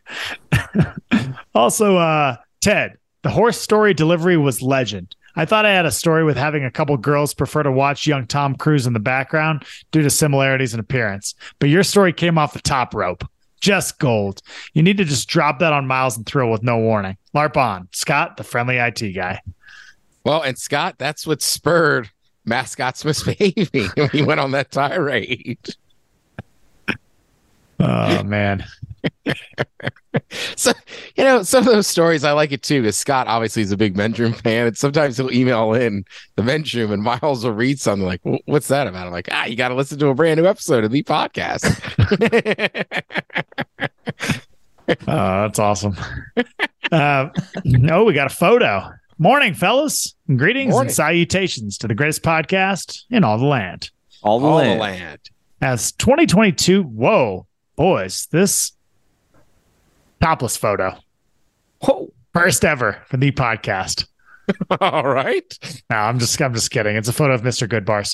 Speaker 2: Also, Ted, the horse story delivery was legend. I thought I had a story with having a couple girls prefer to watch young Tom Cruise in the background due to similarities in appearance. But your story came off the top rope. Just gold. You need to just drop that on Miles and Thrill with no warning. LARP on. Scott, the friendly IT guy.
Speaker 3: Well, and Scott, that's what spurred Mascot's misbehaving when he went on that tirade.
Speaker 2: Oh, man.
Speaker 3: Some of those stories, I like it too, because Scott obviously is a big Men's Room fan, and sometimes he'll email in the Men's Room, and Miles will read something like, what's that about? I'm like, you got to listen to a brand new episode of the podcast.
Speaker 2: Oh, that's awesome. We got a photo. Morning, fellas. Greetings and salutations to the greatest podcast in all the land.
Speaker 4: All the land.
Speaker 2: As 2022, whoa, boys, this topless photo.
Speaker 4: Whoa.
Speaker 2: First ever for the podcast.
Speaker 3: All right.
Speaker 2: No, I'm just kidding. It's a photo of Mr. Goodbars.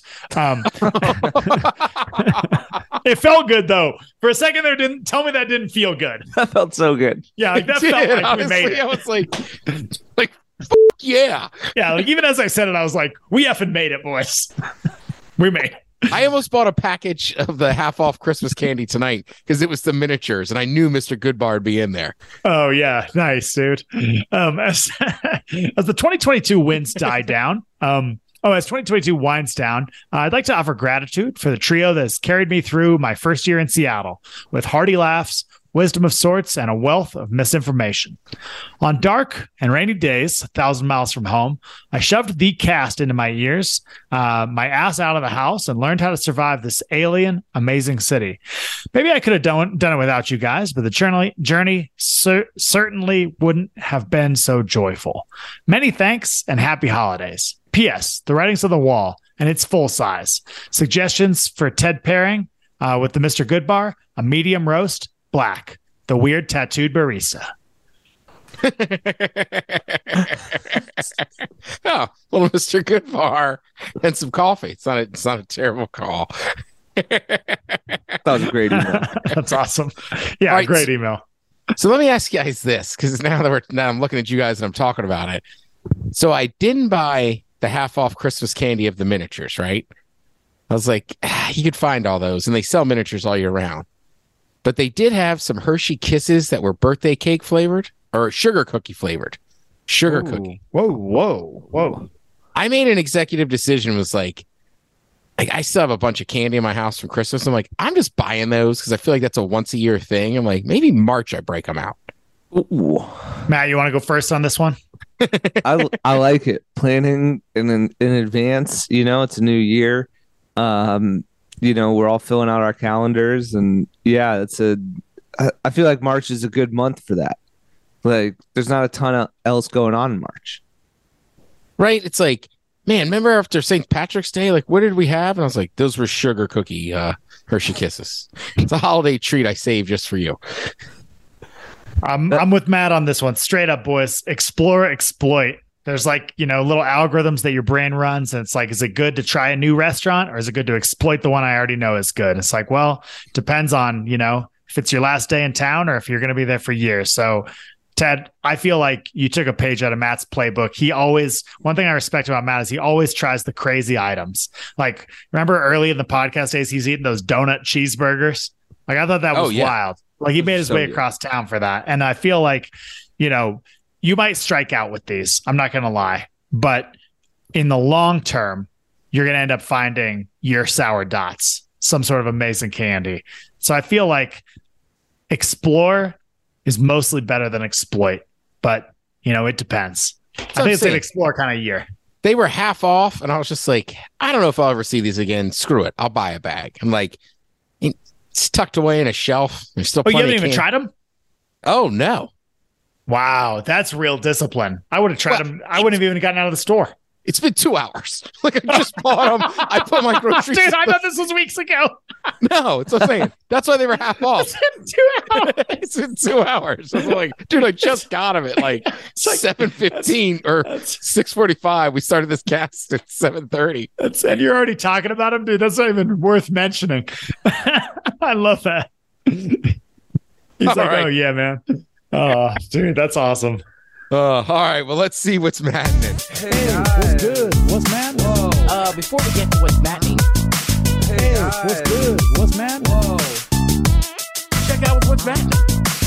Speaker 2: It felt good though. For a second there, tell me that didn't feel good.
Speaker 4: That felt so good.
Speaker 2: Yeah, like that felt like
Speaker 3: honestly,
Speaker 2: we made it.
Speaker 3: I was like yeah.
Speaker 2: Yeah, like even as I said it, I was like, we effing made it, boys. We made it.
Speaker 3: I almost bought a package of the half-off Christmas candy tonight because it was the miniatures, and I knew Mr. Goodbar would be in there.
Speaker 2: Oh, yeah. Nice, dude. As the 2022 winds die down, as 2022 winds down, I'd like to offer gratitude for the trio that has carried me through my first year in Seattle with hearty laughs, wisdom of sorts, and a wealth of misinformation. On dark and rainy days, 1,000 miles from home, I shoved the cast into my ears, my ass out of the house, and learned how to survive this alien, amazing city. Maybe I could have done it without you guys, but the journey certainly wouldn't have been so joyful. Many thanks and happy holidays. P.S. The writing's on the wall, and it's full size. Suggestions for Ted pairing with the Mr. Goodbar, a medium roast, black, the weird tattooed barista.
Speaker 3: Oh, little Mr. Goodbar and some coffee. It's not a terrible call.
Speaker 4: That was a great email.
Speaker 2: That's awesome. Yeah, right, great email.
Speaker 3: So let me ask you guys this, because now I'm looking at you guys and I'm talking about it. So I didn't buy the half-off Christmas candy of the miniatures, right? I was like, you could find all those, and they sell miniatures all year round. But they did have some Hershey Kisses that were birthday cake flavored or sugar cookie flavored. Cookie.
Speaker 2: Whoa.
Speaker 3: I made an executive decision, was like I still have a bunch of candy in my house from Christmas. I'm like, I'm just buying those because I feel like that's a once a year thing. I'm like, maybe March I break them out.
Speaker 4: Ooh.
Speaker 2: Matt, you want to go first on this one?
Speaker 4: I like it. Planning in advance, it's a new year. We're all filling out our calendars, and yeah, I feel like March is a good month for that. Like, there's not a ton else going on in March.
Speaker 3: Right? It's like, man, remember after St. Patrick's Day, like, what did we have? And I was like, those were sugar cookie Hershey Kisses. It's a holiday treat I saved just for you.
Speaker 2: I'm with Matt on this one. Straight up, boys. Explore, exploit. There's little algorithms that your brain runs. And it's like, is it good to try a new restaurant, or is it good to exploit the one I already know is good? It's like, well, depends on, if it's your last day in town or if you're going to be there for years. So Ted, I feel like you took a page out of Matt's playbook. One thing I respect about Matt is he always tries the crazy items. Like, remember early in the podcast days, he's eating those donut cheeseburgers. Like, I thought that was wild. Like, he made his way across town for that. And I feel like, you might strike out with these. I'm not going to lie. But in the long term, you're going to end up finding your sour dots, some sort of amazing candy. So I feel like explore is mostly better than exploit. But, it depends. I think it's an explore kind of year.
Speaker 3: They were half off, and I was just like, I don't know if I'll ever see these again. Screw it. I'll buy a bag. I'm like, it's tucked away in a shelf. There's still plenty.
Speaker 2: You haven't even tried them?
Speaker 3: Oh, no.
Speaker 2: Wow, that's real discipline. I would have tried them. I wouldn't have even gotten out of the store.
Speaker 3: It's been 2 hours. Like, I just bought them. I put my groceries.
Speaker 2: Dude, I thought this was weeks ago.
Speaker 3: No, it's what I'm saying. That's why they were half off.
Speaker 2: It's in 2 hours.
Speaker 3: It's in 2 hours. I was like, dude, I just got them at like 7:15 or 6:45. We started this cast at 7:30.
Speaker 2: And you're already talking about them, dude. That's not even worth mentioning. I love that. He's right. Oh yeah, man. Oh, dude, that's awesome.
Speaker 3: All right, well, let's see what's maddening.
Speaker 6: Hey, what's good? What's maddening?
Speaker 5: Before we get to what's maddening.
Speaker 6: Hey, what's good? What's maddening?
Speaker 5: Check out what's maddening.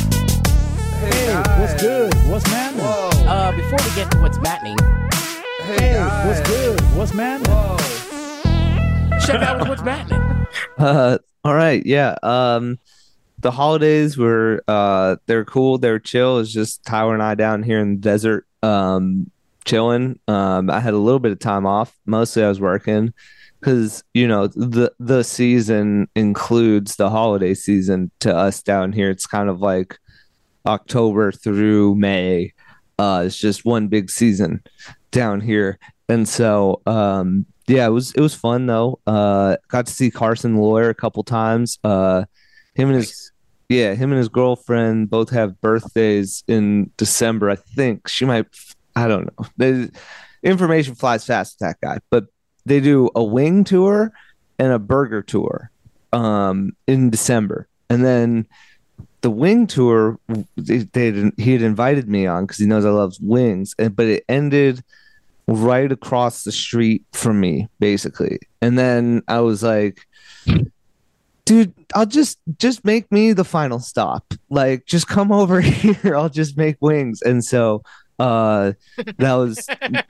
Speaker 6: Hey, what's good? What's maddening?
Speaker 5: Before we get to what's maddening.
Speaker 6: Hey, what's good? What's maddening?
Speaker 5: Check out what's maddening.
Speaker 4: All right, yeah. the holidays were they're cool, they're chill. It's just Tyler and I down here in the desert, chilling. I had a little bit of time off. Mostly I was working because the season includes the holiday season to us down here. It's kind of like October through May. It's just one big season down here. And so yeah, it was fun though. Got to see Carson the lawyer a couple times. Him and his girlfriend both have birthdays in December. I think she might, I don't know. The information flies fast with that guy, but they do a wing tour and a burger tour in December. And then the wing tour, he had invited me on because he knows I love wings, but it ended right across the street from me, basically. And then I was like, dude, I'll just make me the final stop. Like, just come over here. I'll just make wings. And so that was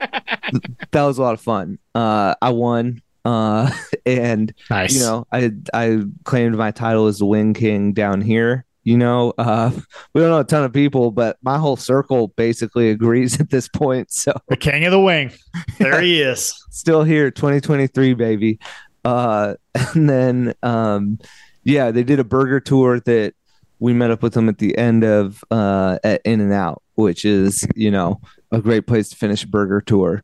Speaker 4: a lot of fun. I won. And
Speaker 2: Nice.
Speaker 4: I claimed my title as the Wing King down here. We don't know a ton of people, but my whole circle basically agrees at this point. So
Speaker 2: The king of the wing. There he is.
Speaker 4: still here, 2023, baby. And then they did a burger tour that we met up with them at the end of at In-N-Out, which is a great place to finish a burger tour,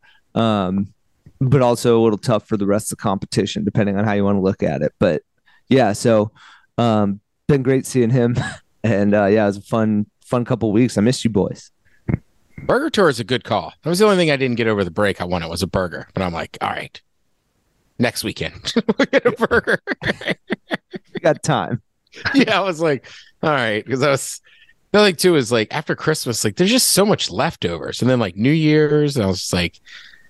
Speaker 4: but also a little tough for the rest of the competition depending on how you want to look at it. But yeah, so been great seeing him. And it was a fun couple weeks. I missed you boys.
Speaker 3: Burger tour is a good call. That was the only thing I didn't get over the break. I wanted was a burger, but I'm like, all right, next weekend we'll get a burger.
Speaker 4: We got time.
Speaker 3: Yeah, I was like, all right, because the other thing too is like after Christmas, like there's just so much leftovers, and then like New Year's, and I was just like,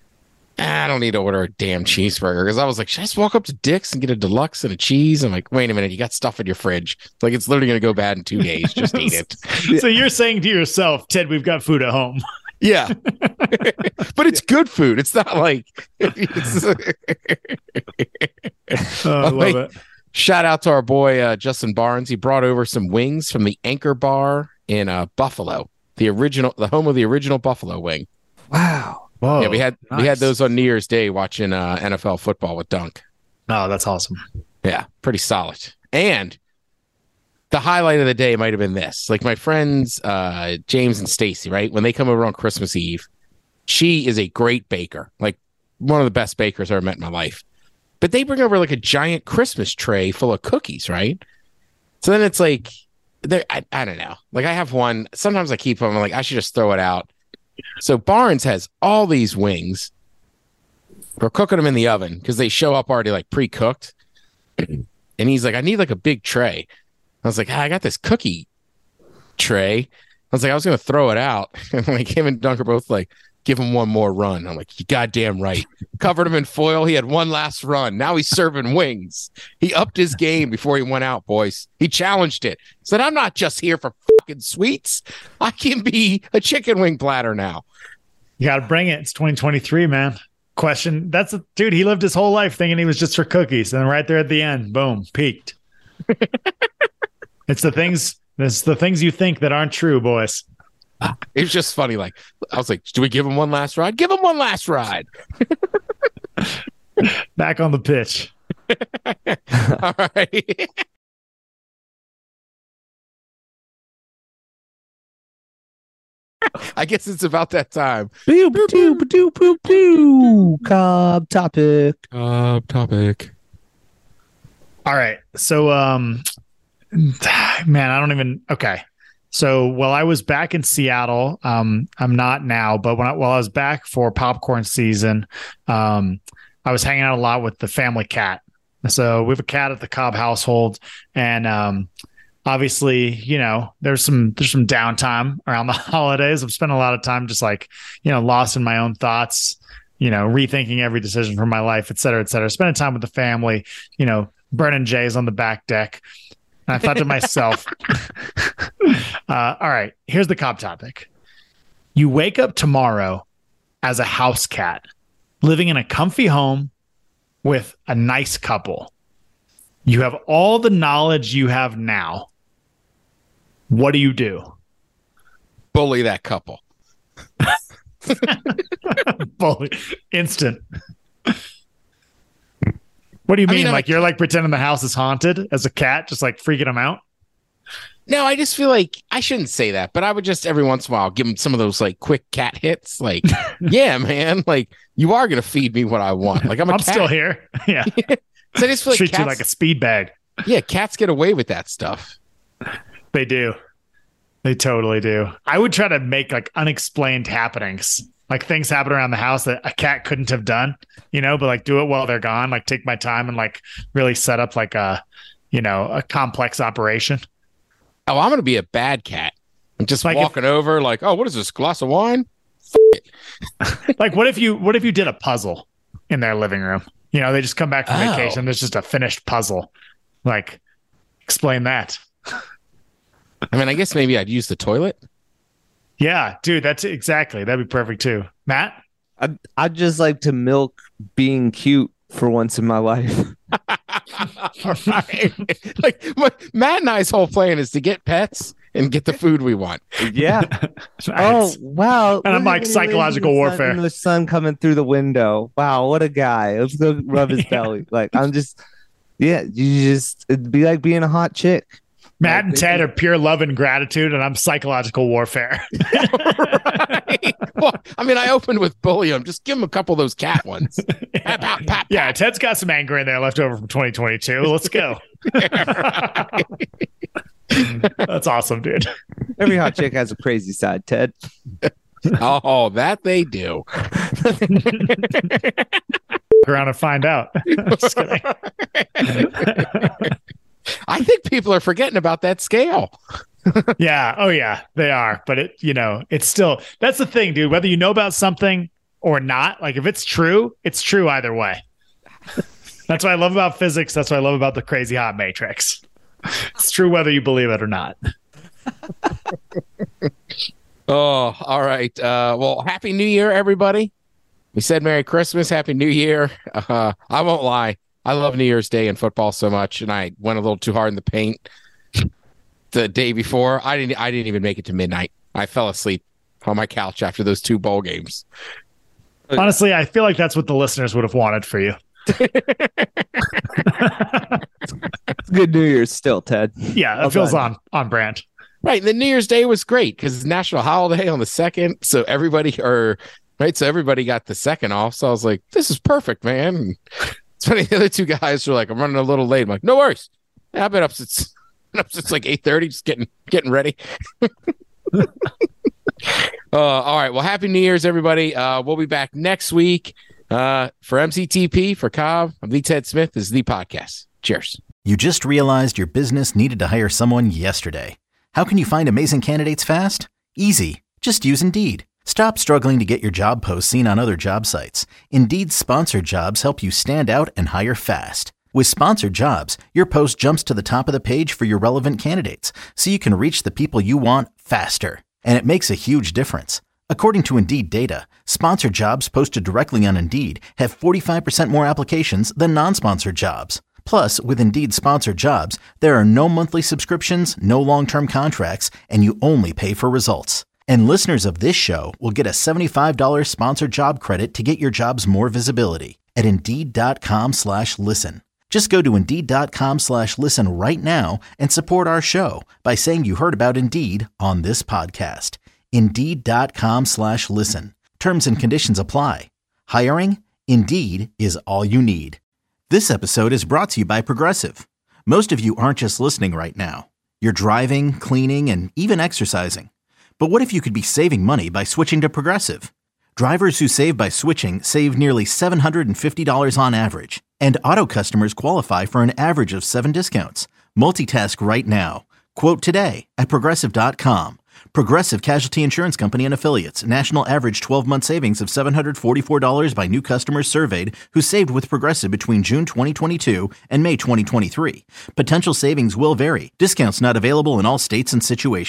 Speaker 3: I don't need to order a damn cheeseburger, because I was like, should I just walk up to Dick's and get a deluxe and a cheese? I'm like, wait a minute, you got stuff in your fridge. It's like it's literally gonna go bad in 2 days. Just eat it.
Speaker 2: So you're saying to yourself, Ted, we've got food at home.
Speaker 3: Yeah, but it's good food. It's not like.
Speaker 2: I love it.
Speaker 3: Shout out to our boy Justin Barnes. He brought over some wings from the Anchor Bar in Buffalo, the home of the original Buffalo wing.
Speaker 4: Wow.
Speaker 2: Whoa,
Speaker 3: Yeah, we had
Speaker 2: nice.
Speaker 3: those on New Year's Day watching NFL football with Dunk.
Speaker 2: Oh, that's awesome.
Speaker 3: Yeah, pretty solid. And the highlight of the day might have been this. Like my friends James and Stacy, right? When they come over on Christmas Eve, she is a great baker, like one of the best bakers I've ever met in my life. But they bring over like a giant Christmas tray full of cookies, right? So then it's like, I don't know. Like I have one. Sometimes I keep them. I'm like, I should just throw it out. So Barnes has all these wings. We're cooking them in the oven because they show up already like pre-cooked. And he's like, I need like a big tray. I was like, I got this cookie tray. I was like, I was going to throw it out. And like him and Dunk are both like, give him one more run. I'm like, you goddamn right. Covered him in foil. He had one last run. Now he's serving wings. He upped his game before he went out, boys. He challenged it. Said, I'm not just here for fucking sweets. I can be a chicken wing platter now.
Speaker 2: You got to bring it. It's 2023, man. Dude, he lived his whole life thinking he was just for cookies. And right there at the end, boom, peaked. It's the things you think that aren't true, boys.
Speaker 3: It was just funny. Like, I was like, do we give him one last ride? Give him one last ride.
Speaker 2: Back on the pitch.
Speaker 3: All right. I guess it's about that time.
Speaker 4: Pew, pew, pew, pew, pew, pew. Cobb topic.
Speaker 3: Topic.
Speaker 2: All right. So, man, I don't even. Okay. So while I was back in Seattle, I'm not now, but while I was back for popcorn season, I was hanging out a lot with the family cat. So we have a cat at the Cobb household, and obviously, there's some downtime around the holidays. I'm spending a lot of time just like, lost in my own thoughts, rethinking every decision for my life, et cetera, et cetera. Spending time with the family, burning J's on the back deck. And I thought to myself, all right, here's the Cobb topic. You wake up tomorrow as a house cat, living in a comfy home with a nice couple. You have all the knowledge you have now, What do you do?
Speaker 3: Bully that couple.
Speaker 2: Bully. Instant. What do you mean? Like you're like pretending the house is haunted as a cat, just like freaking them out?
Speaker 3: No, I just feel like I shouldn't say that, but I would just every once in a while give them some of those like quick cat hits. Like, yeah, man, like you are going to feed me what I want. Like I'm cat.
Speaker 2: Still here. Yeah.
Speaker 3: So I just feel like
Speaker 2: treat you like a speed bag.
Speaker 3: Yeah. Cats get away with that stuff.
Speaker 2: They do. They totally do. I would try to make like unexplained happenings, like things happen around the house that a cat couldn't have done, but like do it while they're gone. Like take my time and like really set up like a complex operation.
Speaker 3: Oh, I'm going to be a bad cat. I'm just like walking over like, oh, what is this, glass of wine?
Speaker 2: Like, what if you did a puzzle in their living room? They just come back from vacation. There's just a finished puzzle. Like, explain that.
Speaker 3: I mean, I guess maybe I'd use the toilet.
Speaker 2: Yeah, dude, that'd be perfect too. Matt?
Speaker 4: I'd just like to milk being cute for once in my life.
Speaker 3: Right. Like Matt and I's whole plan is to get pets and get the food we want.
Speaker 4: Yeah. Nice. Oh wow!
Speaker 2: And I'm like psychological warfare.
Speaker 4: The sun coming through the window. Wow, what a guy! Let's go rub his belly. Like it'd be like being a hot chick.
Speaker 2: Matt and Ted are pure love and gratitude, and I'm psychological warfare.
Speaker 3: Right. Well, I mean, I opened with bully him. Just give him a couple of those cat ones.
Speaker 2: Yeah, Ted's got some anger in there left over from 2022. Let's go. That's awesome, dude.
Speaker 4: Every hot chick has a crazy side, Ted.
Speaker 3: Oh, that they do.
Speaker 2: Around and find out. Just kidding.
Speaker 3: I think people are forgetting about that scale.
Speaker 2: Yeah. Oh, yeah, they are. But it's still, that's the thing, dude. Whether you know about something or not, like if it's true either way. That's what I love about physics. That's what I love about the crazy hot matrix. It's true whether you believe it or not.
Speaker 3: Oh, all right. Well, Happy New Year, everybody. We said Merry Christmas, Happy New Year. I won't lie. I love New Year's Day and football so much, and I went a little too hard in the paint the day before. I didn't even make it to midnight. I fell asleep on my couch after those 2 bowl games.
Speaker 2: Honestly, I feel like that's what the listeners would have wanted for you.
Speaker 4: Good New Year's still, Ted.
Speaker 2: Yeah, it feels on brand.
Speaker 3: Right, and the New Year's Day was great because it's national holiday on the 2nd, so everybody got the 2nd off. So I was like, this is perfect, man. And it's funny, the other 2 guys were like, I'm running a little late. I'm like, no worries. I've been up since like 8:30, just getting ready. All right. Well, Happy New Year's, everybody. We'll be back next week. For MCTP, for Cobb, I'm the Ted Smith. This is the podcast. Cheers.
Speaker 1: You just realized your business needed to hire someone yesterday. How can you find amazing candidates fast? Easy. Just use Indeed. Stop struggling to get your job posts seen on other job sites. Indeed's sponsored jobs help you stand out and hire fast. With sponsored jobs, your post jumps to the top of the page for your relevant candidates, so you can reach the people you want faster. And it makes a huge difference. According to Indeed data, sponsored jobs posted directly on Indeed have 45% more applications than non-sponsored jobs. Plus, with Indeed sponsored jobs, there are no monthly subscriptions, no long-term contracts, and you only pay for results. And listeners of this show will get a $75 sponsored job credit to get your jobs more visibility at Indeed.com/listen. Just go to Indeed.com/listen right now and support our show by saying you heard about Indeed on this podcast. Indeed.com/listen. Terms and conditions apply. Hiring? Indeed is all you need. This episode is brought to you by Progressive. Most of you aren't just listening right now. You're driving, cleaning, and even exercising. But what if you could be saving money by switching to Progressive? Drivers who save by switching save nearly $750 on average. And auto customers qualify for an average of 7 discounts. Multitask right now. Quote today at Progressive.com. Progressive Casualty Insurance Company and Affiliates. National average 12-month savings of $744 by new customers surveyed who saved with Progressive between June 2022 and May 2023. Potential savings will vary. Discounts not available in all states and situations.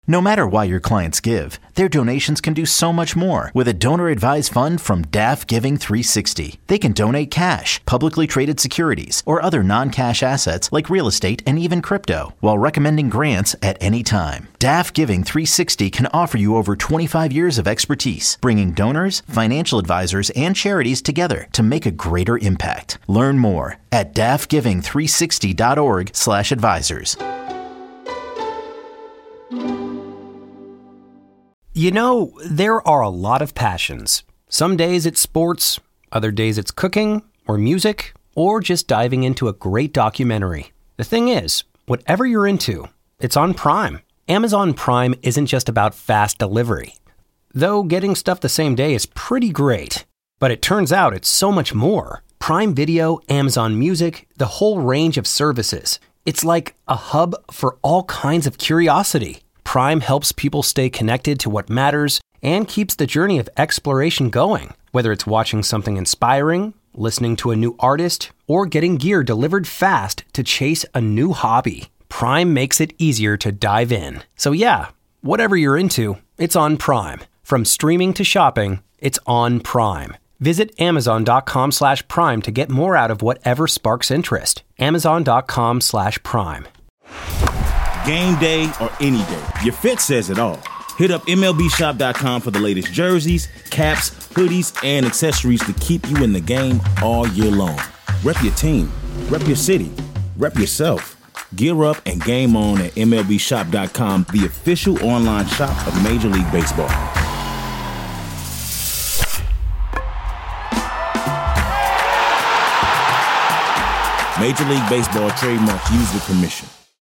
Speaker 1: No matter why your clients give, their donations can do so much more with a donor-advised fund from DAF Giving 360. They can donate cash, publicly traded securities, or other non-cash assets like real estate and even crypto, while recommending grants at any time. DAF Giving 360 can offer you over 25 years of expertise, bringing donors, financial advisors, and charities together to make a greater impact. Learn more at dafgiving360.org/advisors.
Speaker 7: You know, there are a lot of passions. Some days it's sports, other days it's cooking, or music, or just diving into a great documentary. The thing is, whatever you're into, it's on Prime. Amazon Prime isn't just about fast delivery. Though getting stuff the same day is pretty great. But it turns out it's so much more. Prime Video, Amazon Music, the whole range of services. It's like a hub for all kinds of curiosity. Prime helps people stay connected to what matters and keeps the journey of exploration going. Whether it's watching something inspiring, listening to a new artist, or getting gear delivered fast to chase a new hobby, Prime makes it easier to dive in. So yeah, whatever you're into, it's on Prime. From streaming to shopping, it's on Prime. Visit Amazon.com/Prime to get more out of whatever sparks interest. Amazon.com/Prime.
Speaker 8: Game day or any day, your fit says it all. Hit up MLBshop.com for the latest jerseys, caps, hoodies, and accessories to keep you in the game all year long. Rep your team, rep your city, rep yourself. Gear up and game on at MLBshop.com, the official online shop of Major League Baseball. Major League Baseball trademarks used with permission.